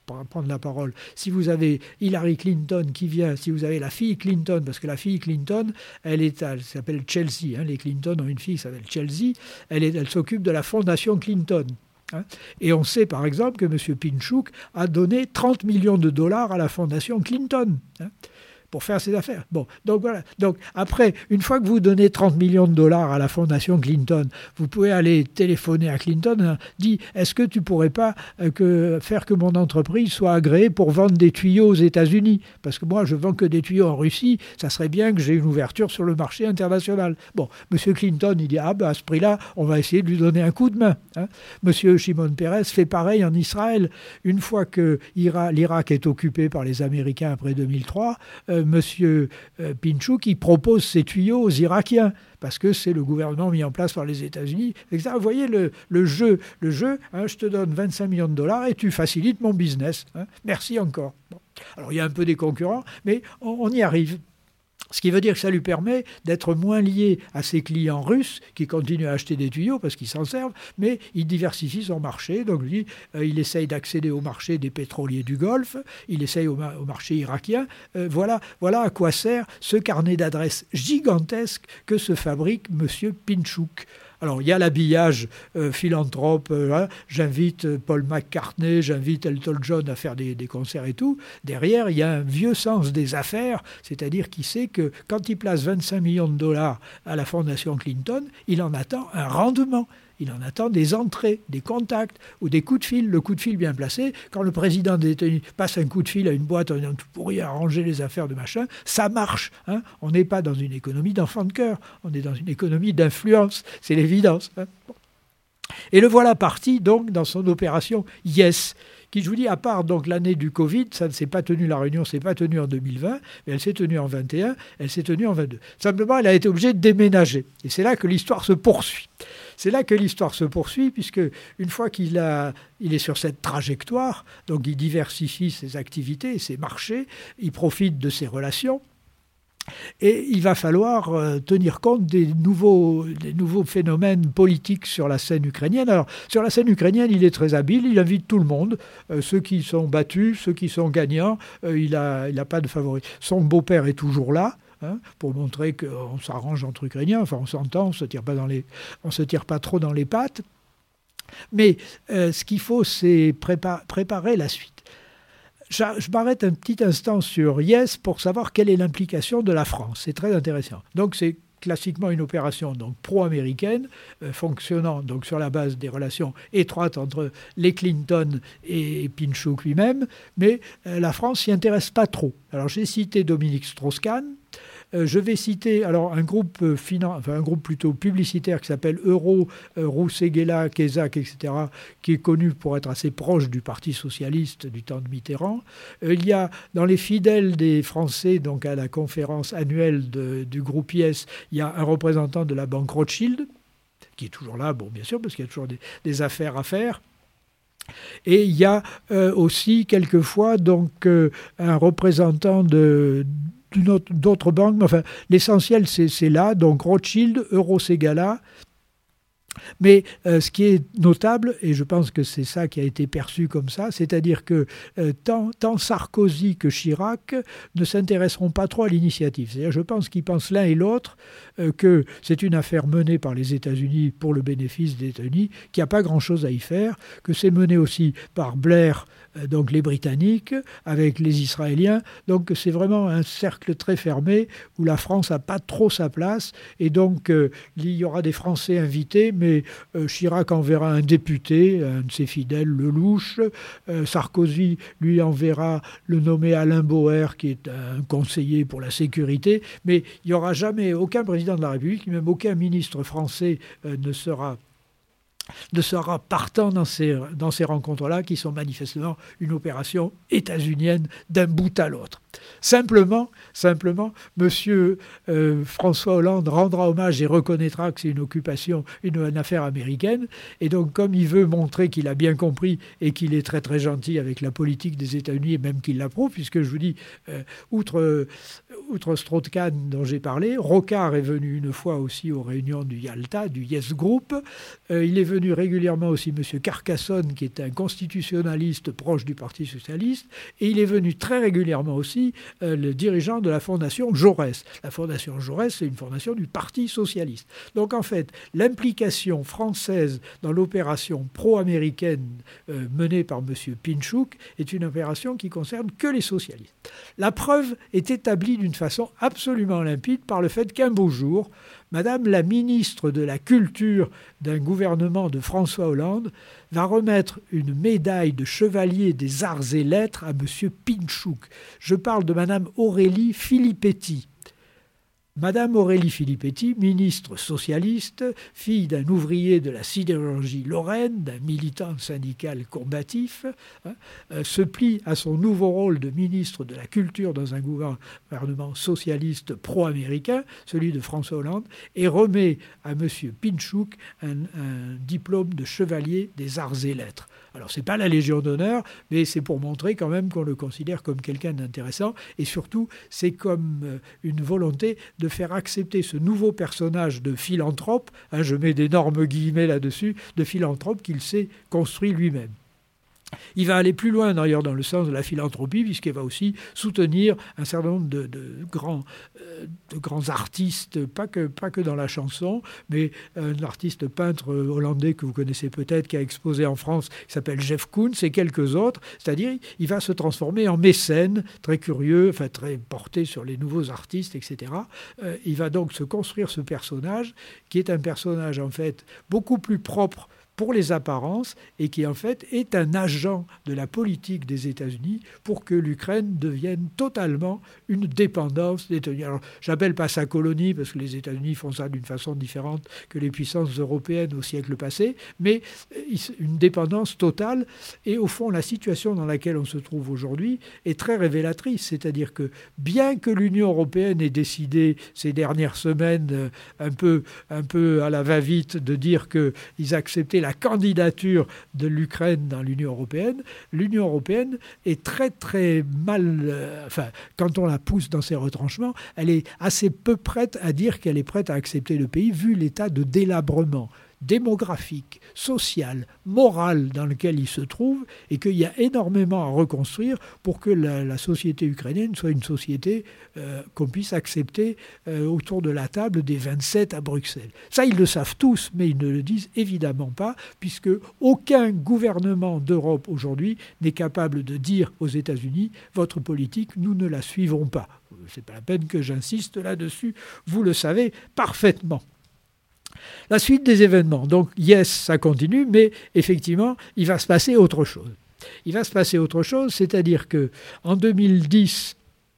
prendre la parole. Si vous avez Hillary Clinton qui vient, si vous avez la fille Clinton, parce que la fille Clinton, elle s'appelle Chelsea, les Clinton ont une fille qui s'appelle Chelsea, elle s'occupe de la fondation Clinton. Et on sait par exemple que M. Pinchuk a donné 30 millions de dollars à la fondation Clinton. Pour faire ses affaires. Bon, donc voilà. Donc après, une fois que vous donnez 30 millions de dollars à la fondation Clinton, vous pouvez aller téléphoner à Clinton, dit est-ce que tu pourrais pas faire que mon entreprise soit agréée pour vendre des tuyaux aux États-Unis? Parce que moi, je vends que des tuyaux en Russie, ça serait bien que j'ai une ouverture sur le marché international. Bon, M. Clinton, il dit à ce prix-là, on va essayer de lui donner un coup de main. M. Shimon Peres fait pareil en Israël. Une fois que l'Irak est occupé par les Américains après 2003, Monsieur Pinchuk, il propose ses tuyaux aux Irakiens, parce que c'est le gouvernement mis en place par les États-Unis. Vous voyez le jeu, je te donne 25 millions de dollars et tu facilites mon business. Merci encore. Bon. Alors il y a un peu des concurrents, mais on y arrive. Ce qui veut dire que ça lui permet d'être moins lié à ses clients russes qui continuent à acheter des tuyaux parce qu'ils s'en servent, mais il diversifie son marché. Donc lui, il essaye d'accéder au marché des pétroliers du Golfe, il essaye au marché irakien. Voilà à quoi sert ce carnet d'adresses gigantesque que se fabrique M. Pinchuk. Alors, il y a l'habillage philanthrope, j'invite Paul McCartney, j'invite Elton John à faire des concerts et tout. Derrière, il y a un vieux sens des affaires, c'est-à-dire qu'il sait que quand il place 25 millions de dollars à la fondation Clinton, il en attend un rendement. Il en attend des entrées, des contacts ou des coups de fil. Le coup de fil bien placé, quand le président des États-Unis passe un coup de fil à une boîte en disant tout pourri arranger les affaires de machin, ça marche. On n'est pas dans une économie d'enfant de cœur, on est dans une économie d'influence, c'est l'évidence. Bon. Et le voilà parti donc dans son opération Yes, qui, je vous dis, à part donc l'année du Covid, ça ne s'est pas tenu, la réunion ne s'est pas tenue en 2020, mais elle s'est tenue en 2021, elle s'est tenue en 2022. Simplement, elle a été obligée de déménager. Et c'est là que l'histoire se poursuit. C'est là que l'histoire se poursuit, puisque une fois qu'il est sur cette trajectoire, donc il diversifie ses activités et ses marchés, il profite de ses relations, et il va falloir tenir compte des nouveaux phénomènes politiques sur la scène ukrainienne. Alors, sur la scène ukrainienne, il est très habile, il invite tout le monde, ceux qui sont battus, ceux qui sont gagnants, il n'a pas de favoris. Son beau-père est toujours là, pour montrer qu'on s'arrange entre Ukrainiens, enfin on s'entend, on ne se tire pas trop dans les pattes. Mais ce qu'il faut, c'est préparer la suite. Je m'arrête un petit instant sur Yes pour savoir quelle est l'implication de la France. C'est très intéressant. Donc c'est classiquement une opération donc pro-américaine, fonctionnant donc sur la base des relations étroites entre les Clinton et Pinchuk lui-même, mais la France s'y intéresse pas trop. Alors j'ai cité Dominique Strauss-Kahn. Je vais citer alors un groupe plutôt publicitaire qui s'appelle Euro, Roussegela, Kézak, etc., qui est connu pour être assez proche du Parti socialiste du temps de Mitterrand. Il y a dans les fidèles des Français, donc à la conférence annuelle du groupe Yes, il y a un représentant de la banque Rothschild, qui est toujours là, bon bien sûr, parce qu'il y a toujours des affaires à faire. Et il y a aussi quelquefois donc un représentant d'autres banques, mais enfin l'essentiel c'est là, donc Rothschild, Eurosegala. Mais ce qui est notable, et je pense que c'est ça qui a été perçu comme ça, c'est-à-dire que tant Sarkozy que Chirac ne s'intéresseront pas trop à l'initiative. C'est-à-dire, je pense qu'ils pensent l'un et l'autre que c'est une affaire menée par les États-Unis pour le bénéfice des États-Unis, qu'il n'y a pas grand-chose à y faire, que c'est mené aussi par Blair, donc les Britanniques, avec les Israéliens. Donc c'est vraiment un cercle très fermé où la France n'a pas trop sa place. Et donc il y aura des Français invités, mais Chirac enverra un député, un de ses fidèles, Lelouch. Sarkozy lui enverra le nommé Alain Bauer, qui est un conseiller pour la sécurité. Mais il n'y aura jamais aucun président de la République, même aucun ministre français ne sera partant dans ces rencontres-là, qui sont manifestement une opération états-unienne d'un bout à l'autre. Simplement, M. François Hollande rendra hommage et reconnaîtra que c'est une occupation, une affaire américaine. Et donc, comme il veut montrer qu'il a bien compris et qu'il est très très gentil avec la politique des États-Unis, et même qu'il l'approuve, puisque je vous dis, outre Strauss-Kahn dont j'ai parlé, Rocard est venu une fois aussi aux réunions du Yalta, du Yes Group. Il est venu régulièrement aussi M. Carcassonne, qui est un constitutionnaliste proche du Parti socialiste. Et il est venu très régulièrement aussi le dirigeant de la fondation Jaurès. La fondation Jaurès, c'est une fondation du Parti socialiste. Donc en fait, l'implication française dans l'opération pro-américaine menée par M. Pinchuk est une opération qui concerne que les socialistes. La preuve est établie d'une façon absolument limpide par le fait qu'un beau jour, Madame la ministre de la Culture d'un gouvernement de François Hollande va remettre une médaille de chevalier des arts et lettres à M. Pinchuk. Je parle de Madame Aurélie Filippetti. Madame Aurélie Filippetti, ministre socialiste, fille d'un ouvrier de la sidérurgie lorraine, d'un militant syndical combatif, se plie à son nouveau rôle de ministre de la Culture dans un gouvernement socialiste pro-américain, celui de François Hollande, et remet à M. Pinchuk un diplôme de chevalier des arts et lettres. Alors, ce n'est pas la Légion d'honneur, mais c'est pour montrer quand même qu'on le considère comme quelqu'un d'intéressant. Et surtout, c'est comme une volonté de faire accepter ce nouveau personnage de philanthrope, je mets d'énormes guillemets là-dessus, de philanthrope qu'il s'est construit lui-même. Il va aller plus loin d'ailleurs dans le sens de la philanthropie, puisqu'il va aussi soutenir un certain nombre de grands artistes, pas que dans la chanson, mais un artiste peintre hollandais que vous connaissez peut-être, qui a exposé en France, qui s'appelle Jeff Koons, et quelques autres. C'est-à-dire, il va se transformer en mécène, très curieux, très porté sur les nouveaux artistes, etc. Il va donc se construire ce personnage, qui est un personnage en fait beaucoup plus propre pour les apparences, et qui en fait est un agent de la politique des États-Unis pour que l'Ukraine devienne totalement une dépendance des États-Unis. Alors, j'appelle pas ça colonie, parce que les États-Unis font ça d'une façon différente que les puissances européennes au siècle passé, mais une dépendance totale. Et au fond, la situation dans laquelle on se trouve aujourd'hui est très révélatrice. C'est-à-dire que bien que l'Union européenne ait décidé ces dernières semaines, un peu à la va-vite, de dire qu'ils acceptaient la candidature de l'Ukraine dans l'Union européenne est très très mal... quand on la pousse dans ses retranchements, elle est assez peu prête à dire qu'elle est prête à accepter le pays, vu l'état de délabrement démographique, social, moral dans lequel il se trouve, et qu'il y a énormément à reconstruire pour que la société ukrainienne soit une société qu'on puisse accepter autour de la table des 27 à Bruxelles. Ça, ils le savent tous, mais ils ne le disent évidemment pas, puisque aucun gouvernement d'Europe aujourd'hui n'est capable de dire aux États-Unis « votre politique, nous ne la suivons pas ». C'est pas la peine que j'insiste là-dessus, vous le savez parfaitement. La suite des événements. Donc, yes, ça continue, mais effectivement, il va se passer autre chose. Il va se passer autre chose, c'est-à-dire qu'en 2010,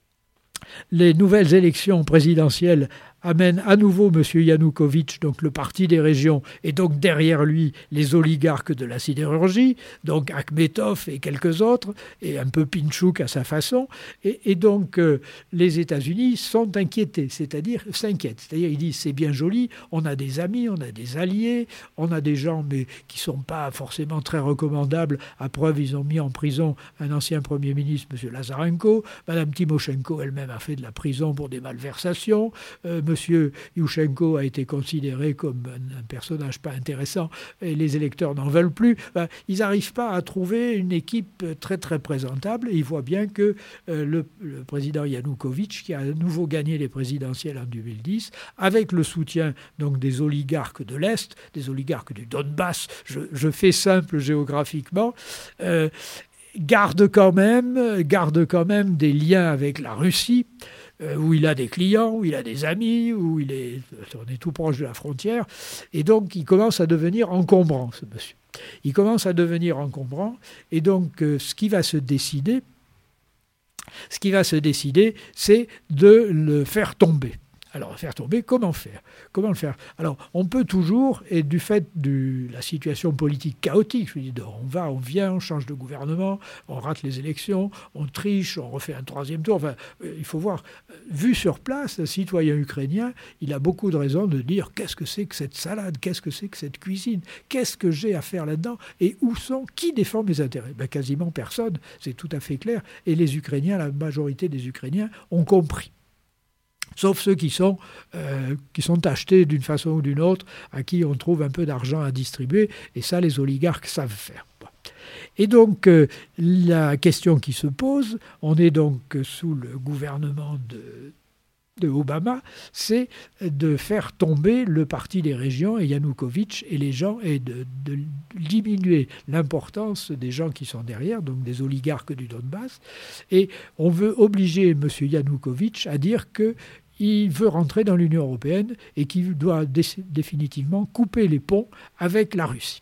les nouvelles élections présidentielles amène à nouveau M. Yanukovych, donc le parti des régions, et donc derrière lui les oligarques de la sidérurgie, donc Akhmetov et quelques autres, et un peu Pinchuk à sa façon. Et donc les États-Unis sont inquiétés, c'est-à-dire s'inquiètent. C'est-à-dire ils disent c'est bien joli, on a des amis, on a des alliés, on a des gens mais qui ne sont pas forcément très recommandables. À preuve, ils ont mis en prison un ancien Premier ministre, M. Lazarenko. Mme Tymoshenko elle-même a fait de la prison pour des malversations. M. Yushchenko a été considéré comme un personnage pas intéressant et les électeurs n'en veulent plus. Ils n'arrivent pas à trouver une équipe très très présentable. Et ils voient bien que le président Yanukovych, qui a à nouveau gagné les présidentielles en 2010, avec le soutien donc des oligarques de l'Est, des oligarques du Donbass, je fais simple géographiquement, garde quand même des liens avec la Russie, où il a des clients, où il a des amis, on est tout proche de la frontière. Et donc, il commence à devenir encombrant, ce monsieur. Il commence à devenir encombrant. Et donc, ce qui va se décider, c'est de le faire tomber. Alors, faire tomber, comment faire ? Comment le faire ? Alors, on peut toujours, et du fait de la situation politique chaotique, je dis, on va, on vient, on change de gouvernement, on rate les élections, on triche, on refait un troisième tour. Enfin, il faut voir, vu sur place, un citoyen ukrainien, il a beaucoup de raisons de dire qu'est-ce que c'est que cette salade, qu'est-ce que c'est que cette cuisine, qu'est-ce que j'ai à faire là-dedans, et qui défend mes intérêts ? Quasiment personne, c'est tout à fait clair. Et les Ukrainiens, la majorité des Ukrainiens, ont compris. Sauf ceux qui sont achetés d'une façon ou d'une autre, à qui on trouve un peu d'argent à distribuer, et ça, les oligarques savent faire. Et donc, la question qui se pose, on est donc sous le gouvernement de Obama, c'est de faire tomber le parti des régions et Yanukovych et les gens, et de diminuer l'importance des gens qui sont derrière, donc des oligarques du Donbass. Et on veut obliger M. Yanukovych à dire qu'il veut rentrer dans l'Union européenne et qu'il doit définitivement couper les ponts avec la Russie.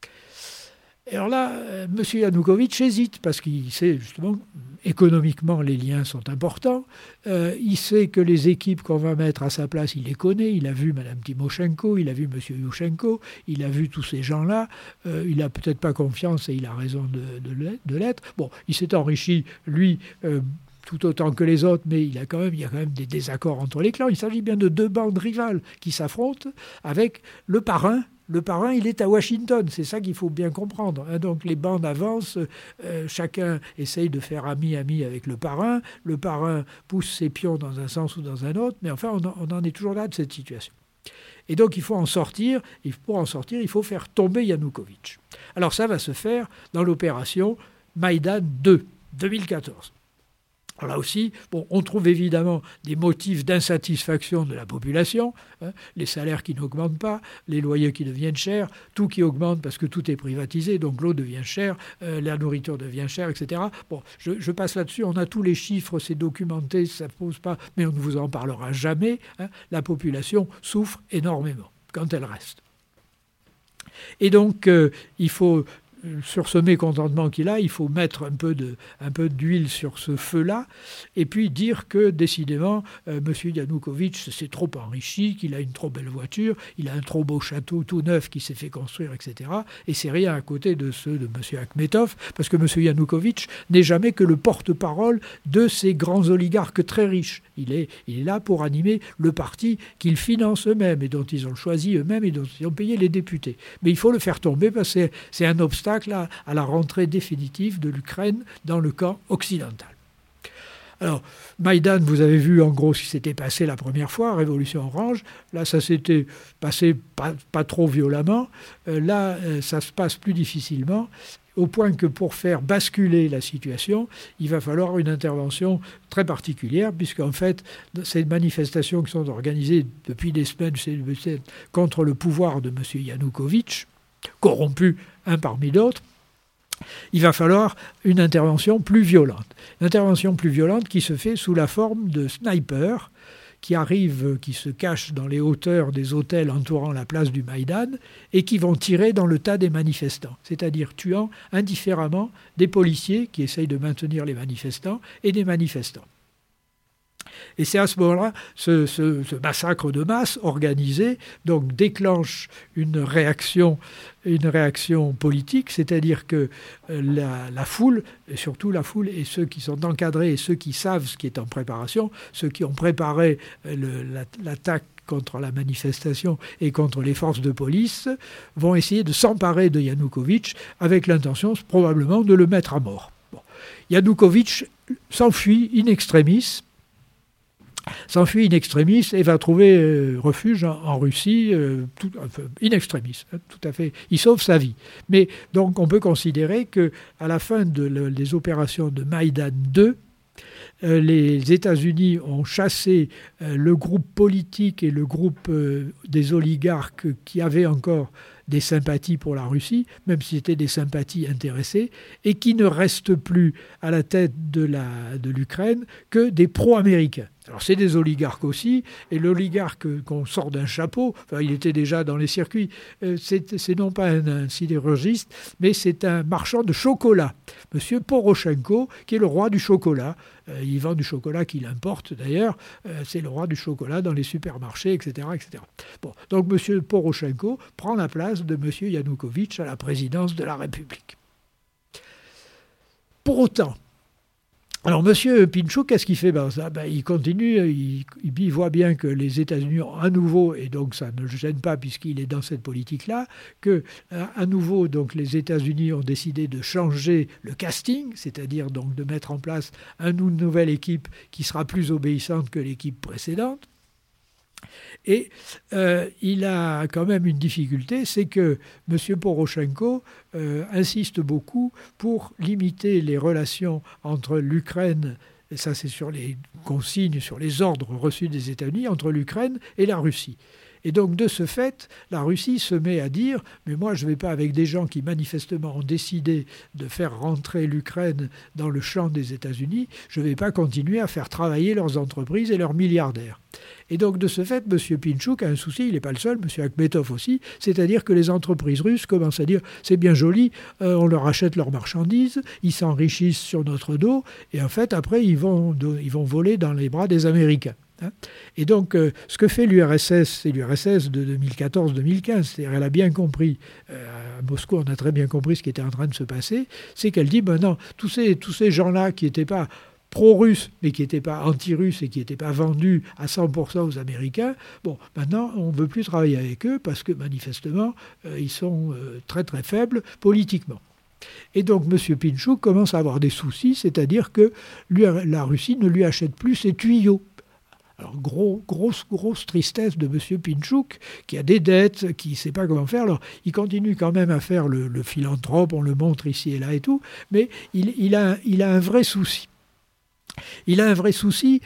Alors là, M. Yanukovych hésite parce qu'il sait justement, économiquement, les liens sont importants. Il sait que les équipes qu'on va mettre à sa place, il les connaît. Il a vu Mme Tymoshenko, il a vu M. Yushchenko, il a vu tous ces gens-là. Il n'a peut-être pas confiance et il a raison de l'être. Bon, il s'est enrichi, lui, tout autant que les autres, mais il y a quand même des désaccords entre les clans. Il s'agit bien de deux bandes rivales qui s'affrontent avec le parrain. Le parrain, il est à Washington, c'est ça qu'il faut bien comprendre. Donc les bandes avancent, chacun essaye de faire ami-ami avec le parrain pousse ses pions dans un sens ou dans un autre, mais enfin on en est toujours là de cette situation. Et donc il faut en sortir, et pour en sortir, il faut faire tomber Yanukovych. Alors ça va se faire dans l'opération Maïdan 2, 2014. Alors là aussi, on trouve évidemment des motifs d'insatisfaction de la population, les salaires qui n'augmentent pas, les loyers qui deviennent chers, tout qui augmente parce que tout est privatisé, donc l'eau devient chère, la nourriture devient chère, etc. Bon, je passe là-dessus, on a tous les chiffres, c'est documenté, ça ne pose pas, mais on ne vous en parlera jamais. La population souffre énormément quand elle reste. Et donc, il faut... Sur ce mécontentement qu'il a, il faut mettre un peu d'huile sur ce feu-là et puis dire que, décidément, M. Yanukovych s'est trop enrichi, qu'il a une trop belle voiture, il a un trop beau château tout neuf qui s'est fait construire, etc. Et c'est rien à côté de ceux de M. Akhmetov, parce que M. Yanukovych n'est jamais que le porte-parole de ces grands oligarques très riches. Il est là pour animer le parti qu'ils financent eux-mêmes et dont ils ont choisi eux-mêmes et dont ils ont payé les députés. Mais il faut le faire tomber parce que c'est un obstacle à la rentrée définitive de l'Ukraine dans le camp occidental. Alors, Maïdan, vous avez vu en gros ce qui s'était passé la première fois, Révolution Orange. Là, ça s'était passé pas trop violemment. Là, ça se passe plus difficilement, au point que pour faire basculer la situation, il va falloir une intervention très particulière, puisqu'en fait, ces manifestations qui sont organisées depuis des semaines contre le pouvoir de M. Yanukovych, corrompu un parmi d'autres, il va falloir une intervention plus violente. Une intervention plus violente qui se fait sous la forme de snipers qui arrivent, qui se cachent dans les hauteurs des hôtels entourant la place du Maïdan et qui vont tirer dans le tas des manifestants, c'est-à-dire tuant indifféremment des policiers qui essayent de maintenir les manifestants et des manifestants. Et c'est à ce moment-là, ce massacre de masse organisé donc déclenche une réaction politique, c'est-à-dire que la foule, et surtout la foule et ceux qui sont encadrés et ceux qui savent ce qui est en préparation, ceux qui ont préparé l'attaque contre la manifestation et contre les forces de police, vont essayer de s'emparer de Yanukovych avec l'intention probablement de le mettre à mort. Bon. Yanukovych s'enfuit in extremis et va trouver refuge en Russie, in extremis, tout à fait. Il sauve sa vie. Mais donc on peut considérer qu'à la fin des opérations de Maïdan 2, les États-Unis ont chassé le groupe politique et le groupe des oligarques qui avaient encore des sympathies pour la Russie, même si c'était des sympathies intéressées, et qui ne restent plus à la tête de l'Ukraine que des pro-américains. Alors c'est des oligarques aussi, et l'oligarque qu'on sort d'un chapeau, enfin il était déjà dans les circuits, c'est non pas un sidérurgiste, mais c'est un marchand de chocolat, M. Poroshenko, qui est le roi du chocolat, Il vend du chocolat qu'il importe d'ailleurs. C'est le roi du chocolat dans les supermarchés, etc. etc. Bon, donc M. Poroshenko prend la place de M. Yanukovych à la présidence de la République. Pour autant, alors M. Pinchuk, qu'est-ce qu'il fait? Il continue, il voit bien que les États-Unis ont à nouveau, et donc ça ne le gêne pas puisqu'il est dans cette politique-là, que à nouveau donc les États-Unis ont décidé de changer le casting, c'est-à-dire donc de mettre en place une nouvelle équipe qui sera plus obéissante que l'équipe précédente. Et il a quand même une difficulté, c'est que M. Poroshenko insiste beaucoup pour limiter les relations entre l'Ukraine, et ça c'est sur les consignes, sur les ordres reçus des États-Unis, entre l'Ukraine et la Russie. Et donc, de ce fait, la Russie se met à dire « Mais moi, je ne vais pas avec des gens qui, manifestement, ont décidé de faire rentrer l'Ukraine dans le champ des États-Unis. Je ne vais pas continuer à faire travailler leurs entreprises et leurs milliardaires. » Et donc, de ce fait, M. Pinchuk a un souci, il n'est pas le seul, M. Akhmetov aussi, c'est-à-dire que les entreprises russes commencent à dire « C'est bien joli, on leur achète leurs marchandises, ils s'enrichissent sur notre dos, et en fait, après, ils vont voler dans les bras des Américains. » Et donc, ce que fait l'URSS, c'est l'URSS de 2014-2015, c'est-à-dire elle a bien compris, à Moscou on a très bien compris ce qui était en train de se passer, c'est qu'elle dit, non, tous ces gens-là qui n'étaient pas pro-russes, mais qui n'étaient pas anti-russes et qui n'étaient pas vendus à 100% aux Américains, maintenant on ne veut plus travailler avec eux parce que manifestement, ils sont très très faibles politiquement. Et donc M. Pinchuk commence à avoir des soucis, c'est-à-dire que la Russie ne lui achète plus ses tuyaux. Alors, grosse tristesse de M. Pinchuk, qui a des dettes, qui ne sait pas comment faire. Alors, il continue quand même à faire le philanthrope, on le montre ici et là et tout, mais il a un vrai souci. Il a un vrai souci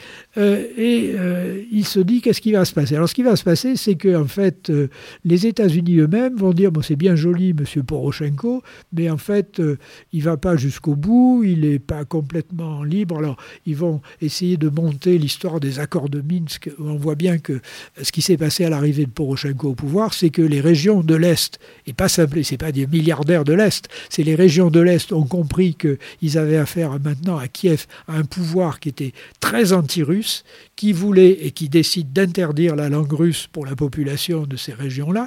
et il se dit qu'est-ce qui va se passer. Alors ce qui va se passer, c'est que en fait, les États-Unis eux-mêmes vont dire c'est bien joli, M. Poroshenko, mais en fait, il ne va pas jusqu'au bout, il n'est pas complètement libre. Alors ils vont essayer de monter l'histoire des accords de Minsk. On voit bien que ce qui s'est passé à l'arrivée de Poroshenko au pouvoir, c'est que les régions de l'Est, et pas simplement, c'est pas des milliardaires de l'Est, c'est les régions de l'Est ont compris qu'ils avaient affaire maintenant à Kiev, à un pouvoir qui était très anti-russe, qui voulait et qui décide d'interdire la langue russe pour la population de ces régions-là,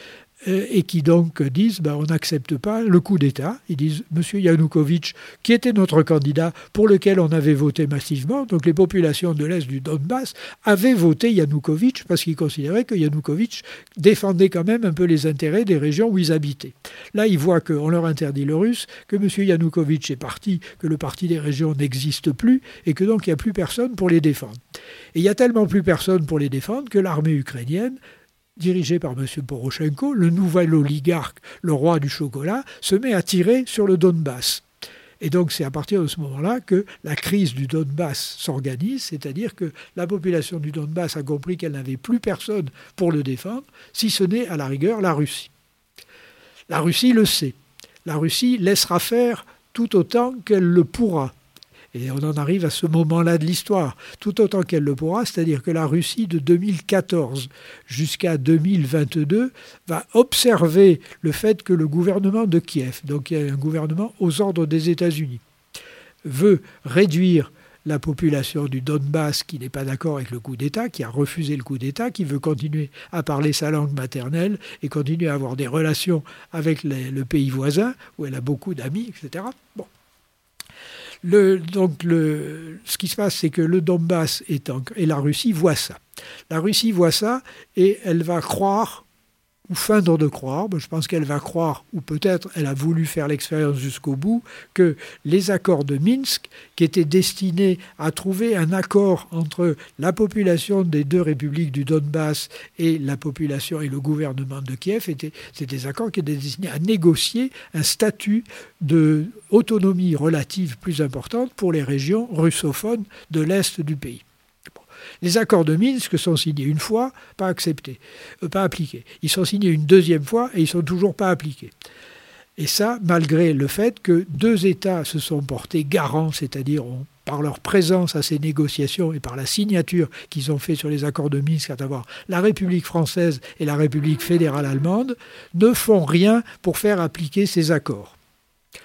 et qui donc disent on n'accepte pas le coup d'État. Ils disent M. Yanukovych, qui était notre candidat, pour lequel on avait voté massivement, donc les populations de l'Est du Donbass avaient voté Yanukovych parce qu'ils considéraient que Yanukovych défendait quand même un peu les intérêts des régions où ils habitaient. Là, ils voient qu'on leur interdit le russe, que M. Yanukovych est parti, que le parti des régions n'existe plus et que donc il n'y a plus personne pour les défendre. Et il y a tellement plus personne pour les défendre que l'armée ukrainienne, dirigé par M. Poroshenko, le nouvel oligarque, le roi du chocolat, se met à tirer sur le Donbass. Et donc c'est à partir de ce moment-là que la crise du Donbass s'organise, c'est-à-dire que la population du Donbass a compris qu'elle n'avait plus personne pour le défendre, si ce n'est à la rigueur la Russie. La Russie le sait. La Russie laissera faire tout autant qu'elle le pourra. Et on en arrive à ce moment-là de l'histoire, tout autant qu'elle le pourra, c'est-à-dire que la Russie de 2014 jusqu'à 2022 va observer le fait que le gouvernement de Kiev, donc il y a un gouvernement aux ordres des États-Unis, veut réduire la population du Donbass qui n'est pas d'accord avec le coup d'État, qui a refusé le coup d'État, qui veut continuer à parler sa langue maternelle et continuer à avoir des relations avec le pays voisin, où elle a beaucoup d'amis, etc. Bon. Ce qui se passe, c'est que le Donbass et la Russie voient ça. La Russie voit ça et elle va croire, ou feindre de croire, je pense qu'elle va croire, ou peut-être elle a voulu faire l'expérience jusqu'au bout, que les accords de Minsk, qui étaient destinés à trouver un accord entre la population des deux républiques du Donbass et la population et le gouvernement de Kiev, c'était des accords qui étaient destinés à négocier un statut d'autonomie relative plus importante pour les régions russophones de l'Est du pays. Les accords de Minsk sont signés une fois, pas acceptés, pas appliqués. Ils sont signés une deuxième fois et ils ne sont toujours pas appliqués. Et ça, malgré le fait que deux États se sont portés garants, c'est-à-dire par leur présence à ces négociations et par la signature qu'ils ont fait sur les accords de Minsk, à savoir la République française et la République fédérale allemande, ne font rien pour faire appliquer ces accords.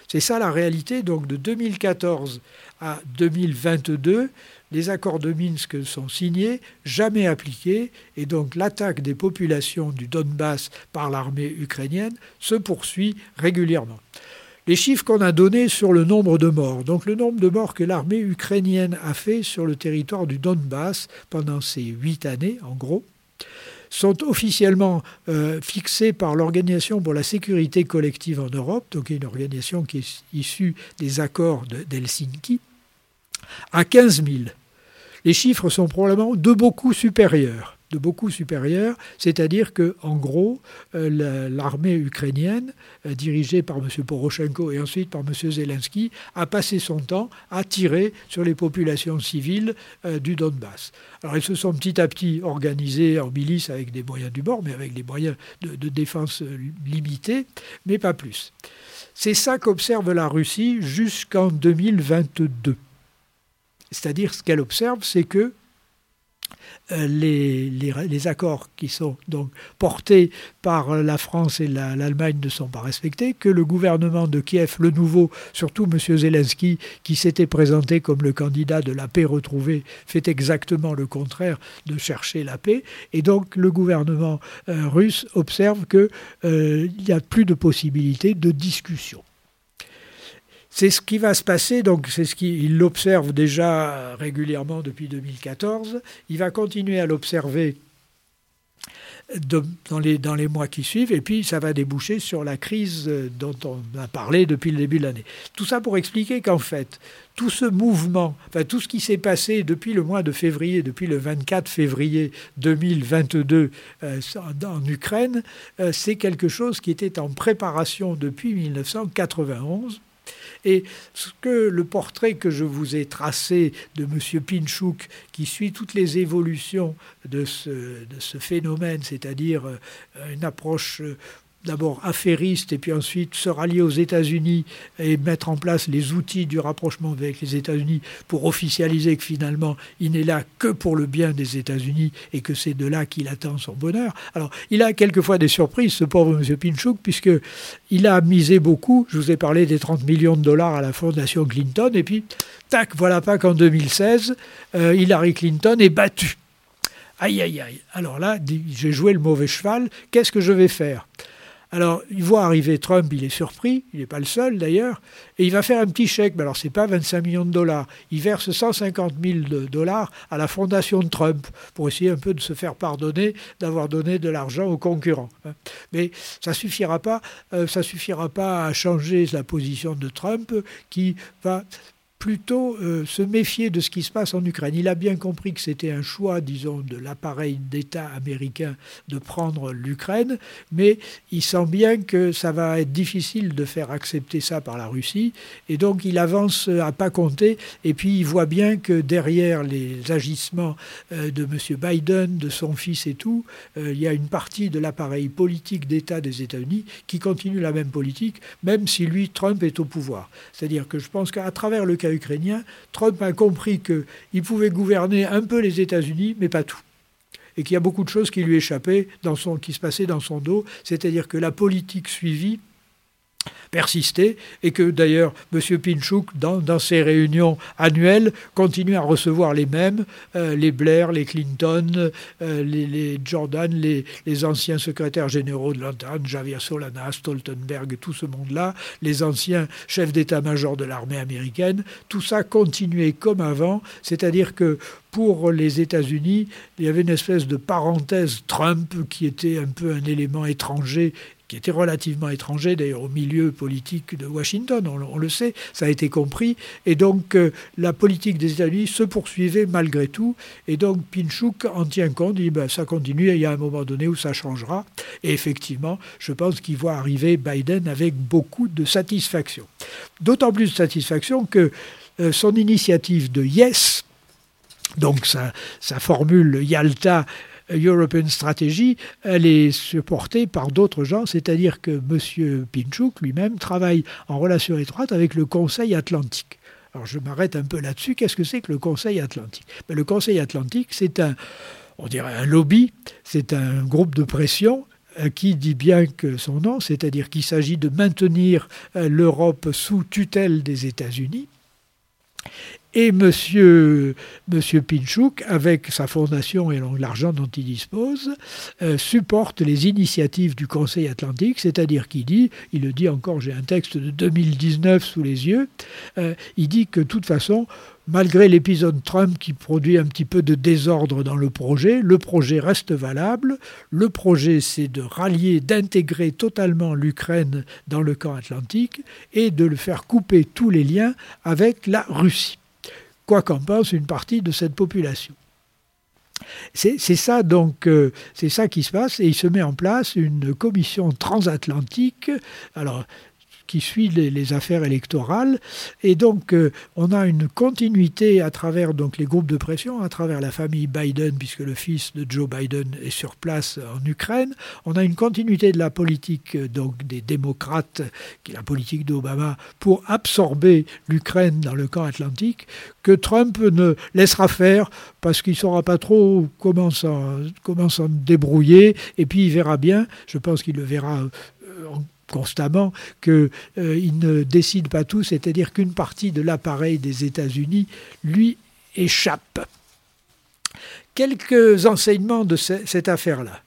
C'est ça la réalité. Donc de 2014 à 2022, les accords de Minsk sont signés, jamais appliqués, et donc l'attaque des populations du Donbass par l'armée ukrainienne se poursuit régulièrement. Les chiffres qu'on a donnés sur le nombre de morts, donc le nombre de morts que l'armée ukrainienne a fait sur le territoire du Donbass pendant ces 8 années, en gros, sont officiellement fixés par l'Organisation pour la sécurité collective en Europe, donc une organisation qui est issue des accords d'Helsinki, à 15 000. Les chiffres sont probablement de beaucoup supérieurs, c'est-à-dire qu'en gros, l'armée ukrainienne, dirigée par M. Poroshenko et ensuite par M. Zelensky, a passé son temps à tirer sur les populations civiles du Donbass. Alors ils se sont petit à petit organisés en milices avec des moyens du bord, mais avec des moyens de défense limités, mais pas plus. C'est ça qu'observe la Russie jusqu'en 2022. C'est-à-dire, ce qu'elle observe, c'est que les accords qui sont donc portés par la France et l'Allemagne ne sont pas respectés, que le gouvernement de Kiev, le nouveau, surtout M. Zelensky, qui s'était présenté comme le candidat de la paix retrouvée, fait exactement le contraire de chercher la paix. Et donc le gouvernement russe observe qu'il n'y a plus de possibilité de discussion. C'est ce qui va se passer, donc c'est ce qu'il l'observe déjà régulièrement depuis 2014. Il va continuer à l'observer dans les mois qui suivent, et puis ça va déboucher sur la crise dont on a parlé depuis le début de l'année. Tout ça pour expliquer qu'en fait, tout ce mouvement, tout ce qui s'est passé depuis le mois de février, depuis le 24 février 2022 en Ukraine, c'est quelque chose qui était en préparation depuis 1991. Et le portrait que je vous ai tracé de M. Pinchuk, qui suit toutes les évolutions de ce phénomène, c'est-à-dire une approche d'abord affairiste et puis ensuite se rallier aux États-Unis et mettre en place les outils du rapprochement avec les États-Unis pour officialiser que finalement il n'est là que pour le bien des États-Unis et que c'est de là qu'il attend son bonheur. Alors il a quelquefois des surprises, ce pauvre M. Pinchuk, puisqu'il a misé beaucoup. Je vous ai parlé des 30 millions de dollars à la fondation Clinton et puis tac, voilà pas qu'en 2016 Hillary Clinton est battue. Aïe aïe aïe. Alors là, j'ai joué le mauvais cheval, qu'est-ce que je vais faire ? Alors, il voit arriver Trump, il est surpris, il n'est pas le seul d'ailleurs, et il va faire un petit chèque, mais alors ce n'est pas 25 millions de dollars, il verse 150 000 dollars à la fondation de Trump, pour essayer un peu de se faire pardonner d'avoir donné de l'argent aux concurrents. Mais ça ne suffira pas à changer la position de Trump, qui va plutôt se méfier de ce qui se passe en Ukraine. Il a bien compris que c'était un choix, disons, de l'appareil d'État américain de prendre l'Ukraine, mais il sent bien que ça va être difficile de faire accepter ça par la Russie, et donc il avance à pas compter, et puis il voit bien que derrière les agissements de M. Biden, de son fils et tout, il y a une partie de l'appareil politique d'État des États-Unis qui continue la même politique, même si lui, Trump, est au pouvoir. C'est-à-dire que je pense qu'à travers le cas ukrainien, Trump a compris qu'il pouvait gouverner un peu les États-Unis, mais pas tout. Et qu'il y a beaucoup de choses qui lui échappaient, qui se passaient dans son dos, c'est-à-dire que la politique suivie persistait, et que d'ailleurs M. Pinchuk, dans ses réunions annuelles, continue à recevoir les mêmes, les Blair, les Clinton, les Jordan, les anciens secrétaires généraux de l'OTAN, Javier Solana, Stoltenberg, tout ce monde-là, les anciens chefs d'état-major de l'armée américaine, tout ça continuait comme avant, c'est-à-dire que pour les États-Unis, il y avait une espèce de parenthèse Trump qui était un peu un élément étranger, qui était relativement étranger d'ailleurs au milieu politique de Washington, on le sait, ça a été compris, et donc la politique des États-Unis se poursuivait malgré tout, et donc Pinchuk en tient compte, dit ça continue, et il y a un moment donné où ça changera, et effectivement, je pense qu'il voit arriver Biden avec beaucoup de satisfaction. D'autant plus de satisfaction que son initiative de Yes, donc sa formule Yalta, European Strategy, elle est supportée par d'autres gens, c'est-à-dire que M. Pinchuk lui-même travaille en relation étroite avec le Conseil Atlantique. Alors je m'arrête un peu là-dessus. Qu'est-ce que c'est que le Conseil Atlantique ? Le Conseil Atlantique, c'est un lobby, c'est un groupe de pression qui dit bien que son nom, c'est-à-dire qu'il s'agit de maintenir l'Europe sous tutelle des États-Unis. Et Monsieur Pinchuk, avec sa fondation et l'argent dont il dispose, supporte les initiatives du Conseil Atlantique, c'est-à-dire qu'il dit, il le dit encore, j'ai un texte de 2019 sous les yeux, il dit que de toute façon, malgré l'épisode Trump qui produit un petit peu de désordre dans le projet reste valable. Le projet, c'est de rallier, d'intégrer totalement l'Ukraine dans le camp atlantique et de le faire couper tous les liens avec la Russie. Quoi qu'en pense une partie de cette population. C'est ça donc, c'est ça qui se passe, et il se met en place une commission transatlantique, alors qui suit les affaires électorales, et donc on a une continuité à travers donc les groupes de pression, à travers la famille Biden, puisque le fils de Joe Biden est sur place en Ukraine. On a une continuité de la politique donc des démocrates, qui est la politique d'Obama, pour absorber l'Ukraine dans le camp atlantique, que Trump ne laissera faire parce qu'il ne saura pas trop comment s'en débrouiller, et puis il verra bien, je pense qu'il le verra constamment, qu'il ne décide pas tout, c'est-à-dire qu'une partie de l'appareil des États-Unis lui échappe. Quelques enseignements de cette affaire-là,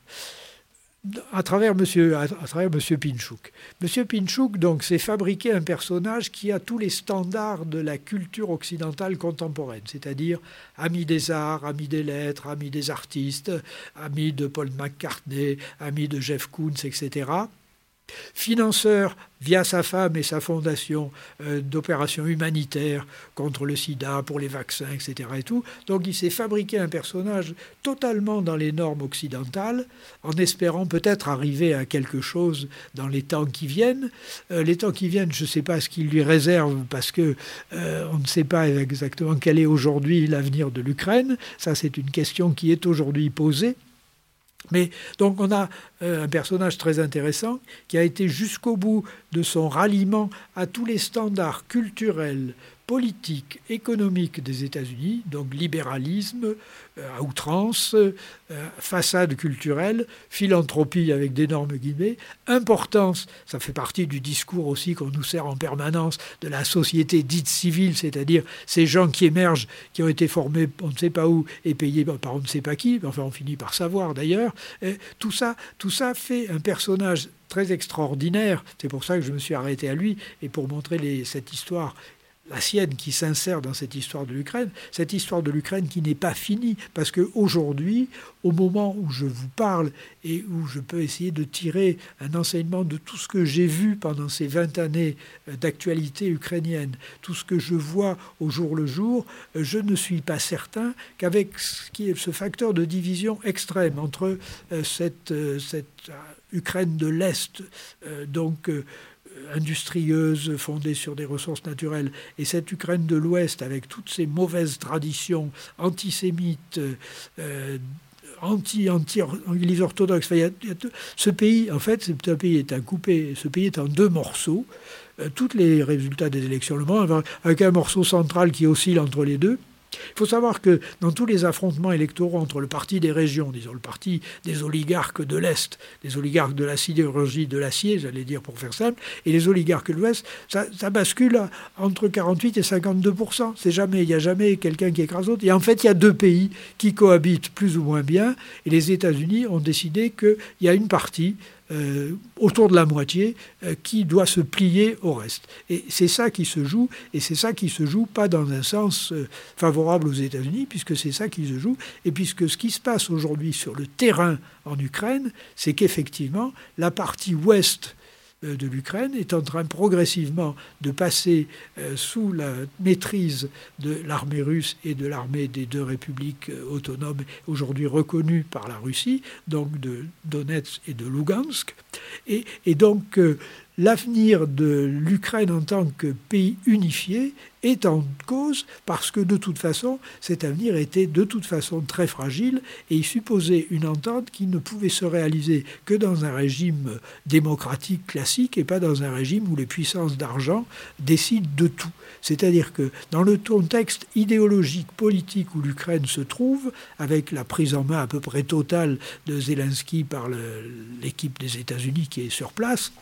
à travers Monsieur Pinchuk. Monsieur Pinchuk, donc, s'est fabriqué un personnage qui a tous les standards de la culture occidentale contemporaine, c'est-à-dire ami des arts, ami des lettres, ami des artistes, ami de Paul McCartney, ami de Jeff Koons, etc., financeur via sa femme et sa fondation d'opérations humanitaires contre le sida, pour les vaccins, etc. Et tout. Donc il s'est fabriqué un personnage totalement dans les normes occidentales, en espérant peut-être arriver à quelque chose dans les temps qui viennent. Les temps qui viennent, je ne sais pas ce qu'il lui réserve, parce que on ne sait pas exactement quel est aujourd'hui l'avenir de l'Ukraine. Ça, c'est une question qui est aujourd'hui posée. Mais donc on a un personnage très intéressant qui a été jusqu'au bout de son ralliement à tous les standards culturels, politiques, économiques des États-Unis, donc libéralisme à outrance, façade culturelle, philanthropie avec d'énormes guillemets, importance, ça fait partie du discours aussi qu'on nous sert en permanence, de la société dite civile, c'est-à-dire ces gens qui émergent, qui ont été formés on ne sait pas où et payés par on ne sait pas qui, enfin on finit par savoir d'ailleurs, tout ça fait un personnage très extraordinaire, c'est pour ça que je me suis arrêté à lui, et pour montrer cette histoire, la sienne qui s'insère dans cette histoire de l'Ukraine qui n'est pas finie, parce qu'aujourd'hui, au moment où je vous parle et où je peux essayer de tirer un enseignement de tout ce que j'ai vu pendant ces 20 années d'actualité ukrainienne, tout ce que je vois au jour le jour, je ne suis pas certain qu'avec ce facteur de division extrême entre cette Ukraine de l'Est, industrieuse, fondée sur des ressources naturelles, et cette Ukraine de l'Ouest, avec toutes ces mauvaises traditions antisémites, anti-église orthodoxe. Ce pays, en fait, ce pays est en deux morceaux. Tous les résultats des élections le montrent, avec un morceau central qui oscille entre les deux. Il faut savoir que dans tous les affrontements électoraux entre le parti des régions, disons le parti des oligarques de l'Est, des oligarques de la sidérurgie, de l'acier, j'allais dire pour faire simple, et les oligarques de l'Ouest, ça bascule entre 48 et 52%. Il n'y a jamais quelqu'un qui écrase l'autre. Et en fait, il y a deux pays qui cohabitent plus ou moins bien, et les États-Unis ont décidé qu'il y a une partie, autour de la moitié, qui doit se plier au reste. Et c'est ça qui se joue, et c'est ça qui se joue pas dans un sens favorable aux États-Unis, puisque c'est ça qui se joue, et puisque ce qui se passe aujourd'hui sur le terrain en Ukraine, c'est qu'effectivement, la partie ouest de l'Ukraine est en train progressivement de passer sous la maîtrise de l'armée russe et de l'armée des deux républiques autonomes aujourd'hui reconnues par la Russie, donc de Donetsk et de Lugansk. Et donc l'avenir de l'Ukraine en tant que pays unifié est en cause parce que de toute façon, cet avenir était de toute façon très fragile et il supposait une entente qui ne pouvait se réaliser que dans un régime démocratique classique et pas dans un régime où les puissances d'argent décident de tout. C'est-à-dire que dans le contexte idéologique, politique où l'Ukraine se trouve, avec la prise en main à peu près totale de Zelensky par l'équipe des États-Unis qui est sur place,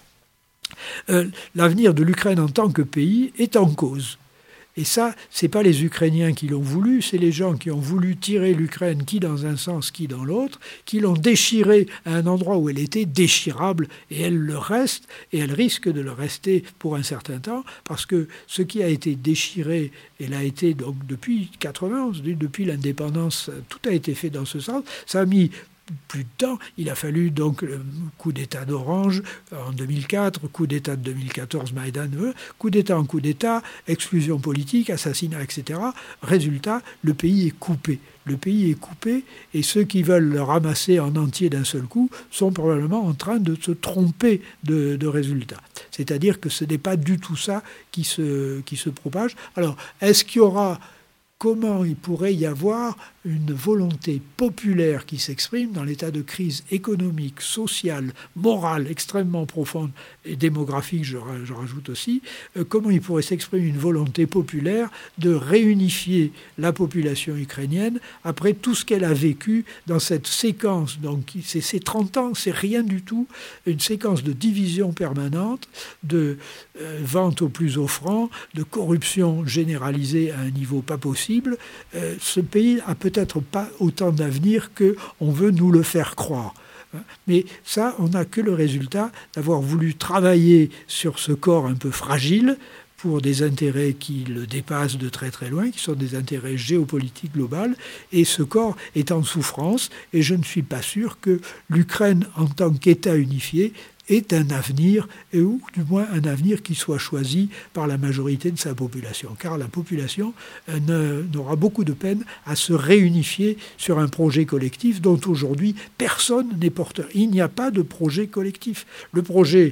l'avenir de l'Ukraine en tant que pays est en cause. Et ça, ce n'est pas les Ukrainiens qui l'ont voulu, c'est les gens qui ont voulu tirer l'Ukraine, qui dans un sens, qui dans l'autre, qui l'ont déchirée à un endroit où elle était déchirable, et elle le reste, et elle risque de le rester pour un certain temps, parce que ce qui a été déchiré, elle a été donc depuis 91, depuis l'indépendance, tout a été fait dans ce sens, ça a mis plus de temps. Il a fallu donc le coup d'État d'Orange en 2004, coup d'État de 2014, Maïdan, coup d'État en coup d'État, exclusion politique, assassinat, etc. Résultat, le pays est coupé. Le pays est coupé et ceux qui veulent le ramasser en entier d'un seul coup sont probablement en train de se tromper de résultats. C'est-à-dire que ce n'est pas du tout ça qui se propage. Alors, est-ce qu'il y aura... Comment il pourrait y avoir une volonté populaire qui s'exprime dans l'état de crise économique, sociale, morale extrêmement profonde et démographique, je rajoute aussi, comment il pourrait s'exprimer une volonté populaire de réunifier la population ukrainienne après tout ce qu'elle a vécu dans cette séquence, donc c'est 30 ans, c'est rien du tout, une séquence de division permanente, de vente au plus offrant, de corruption généralisée à un niveau pas possible. Ce pays a peut-être pas autant d'avenir qu'on veut nous le faire croire. Mais ça, on n'a que le résultat d'avoir voulu travailler sur ce corps un peu fragile pour des intérêts qui le dépassent de très très loin, qui sont des intérêts géopolitiques globaux, et ce corps est en souffrance, et je ne suis pas sûr que l'Ukraine, en tant qu'État unifié, est un avenir, ou du moins un avenir qui soit choisi par la majorité de sa population. Car la population n'aura beaucoup de peine à se réunifier sur un projet collectif dont aujourd'hui personne n'est porteur. Il n'y a pas de projet collectif. Le projet,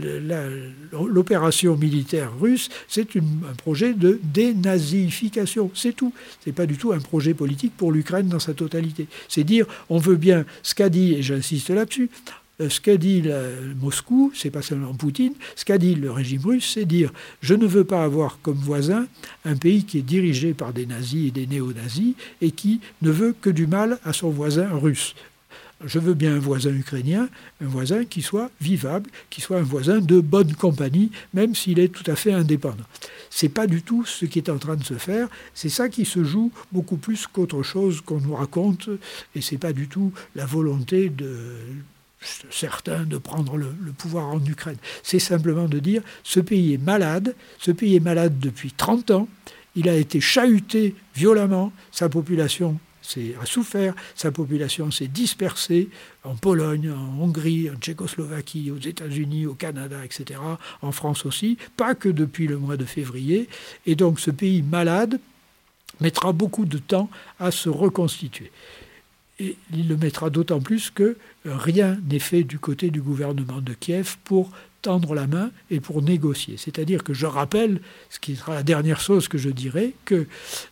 l'opération militaire russe, c'est un projet de dénazification. C'est tout. Ce n'est pas du tout un projet politique pour l'Ukraine dans sa totalité. C'est dire, on veut bien, ce qu'a dit, et j'insiste là-dessus, ce qu'a dit Moscou, c'est pas seulement Poutine, ce qu'a dit le régime russe, c'est dire je ne veux pas avoir comme voisin un pays qui est dirigé par des nazis et des néo-nazis et qui ne veut que du mal à son voisin russe. Je veux bien un voisin ukrainien, un voisin qui soit vivable, qui soit un voisin de bonne compagnie, même s'il est tout à fait indépendant. C'est pas du tout ce qui est en train de se faire. C'est ça qui se joue beaucoup plus qu'autre chose qu'on nous raconte, et c'est pas du tout la volonté de certains de prendre le pouvoir en Ukraine. C'est simplement de dire ce pays est malade depuis 30 ans, il a été chahuté violemment, sa population a souffert, sa population s'est dispersée en Pologne, en Hongrie, en Tchécoslovaquie, aux États-Unis, au Canada, etc., en France aussi, pas que depuis le mois de février. Et donc ce pays malade mettra beaucoup de temps à se reconstituer. Et il le mettra d'autant plus que rien n'est fait du côté du gouvernement de Kiev pour tendre la main et pour négocier. C'est-à-dire que je rappelle, ce qui sera la dernière chose que je dirai, que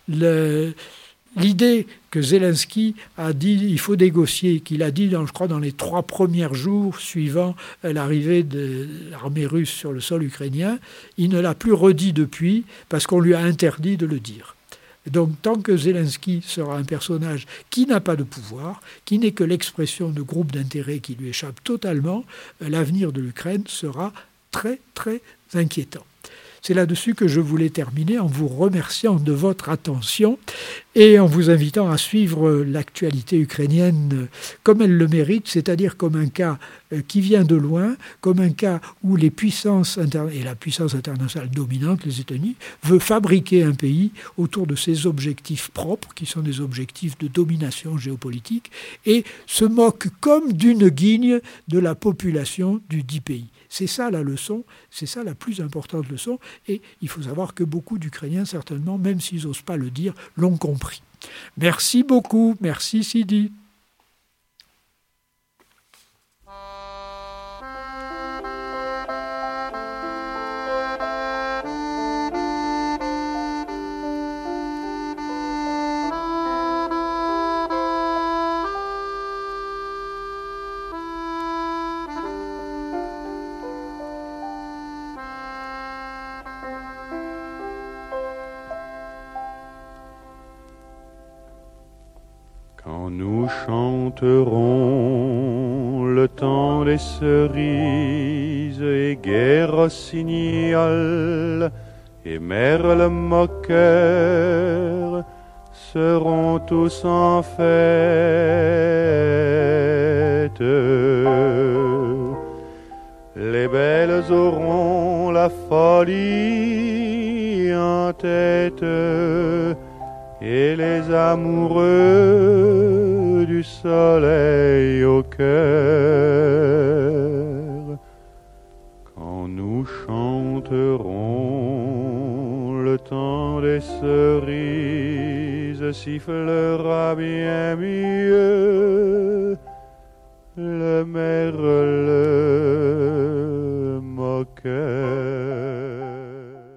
l'idée que Zelensky a dit il faut négocier, qu'il a dit, je crois, dans les 3 premiers jours suivant l'arrivée de l'armée russe sur le sol ukrainien, il ne l'a plus redit depuis parce qu'on lui a interdit de le dire. Donc tant que Zelensky sera un personnage qui n'a pas de pouvoir, qui n'est que l'expression de groupes d'intérêts qui lui échappent totalement, l'avenir de l'Ukraine sera très très inquiétant. C'est là-dessus que je voulais terminer en vous remerciant de votre attention et en vous invitant à suivre l'actualité ukrainienne comme elle le mérite, c'est-à-dire comme un cas qui vient de loin, comme un cas où les puissances et la puissance internationale dominante, les États-Unis, veut fabriquer un pays autour de ses objectifs propres, qui sont des objectifs de domination géopolitique, et se moque comme d'une guigne de la population du dit pays. C'est ça la leçon, c'est ça la plus importante leçon, et il faut savoir que beaucoup d'Ukrainiens, certainement, même s'ils n'osent pas le dire, l'ont compris. Merci beaucoup, merci Sidi. chanterons le temps des cerises et gai rossignol et merle moqueur seront tous en fête. Les belles auront la folie en tête et les amoureux du soleil au cœur. Quand nous chanterons, le temps des cerises sifflera bien mieux le merle moqueur.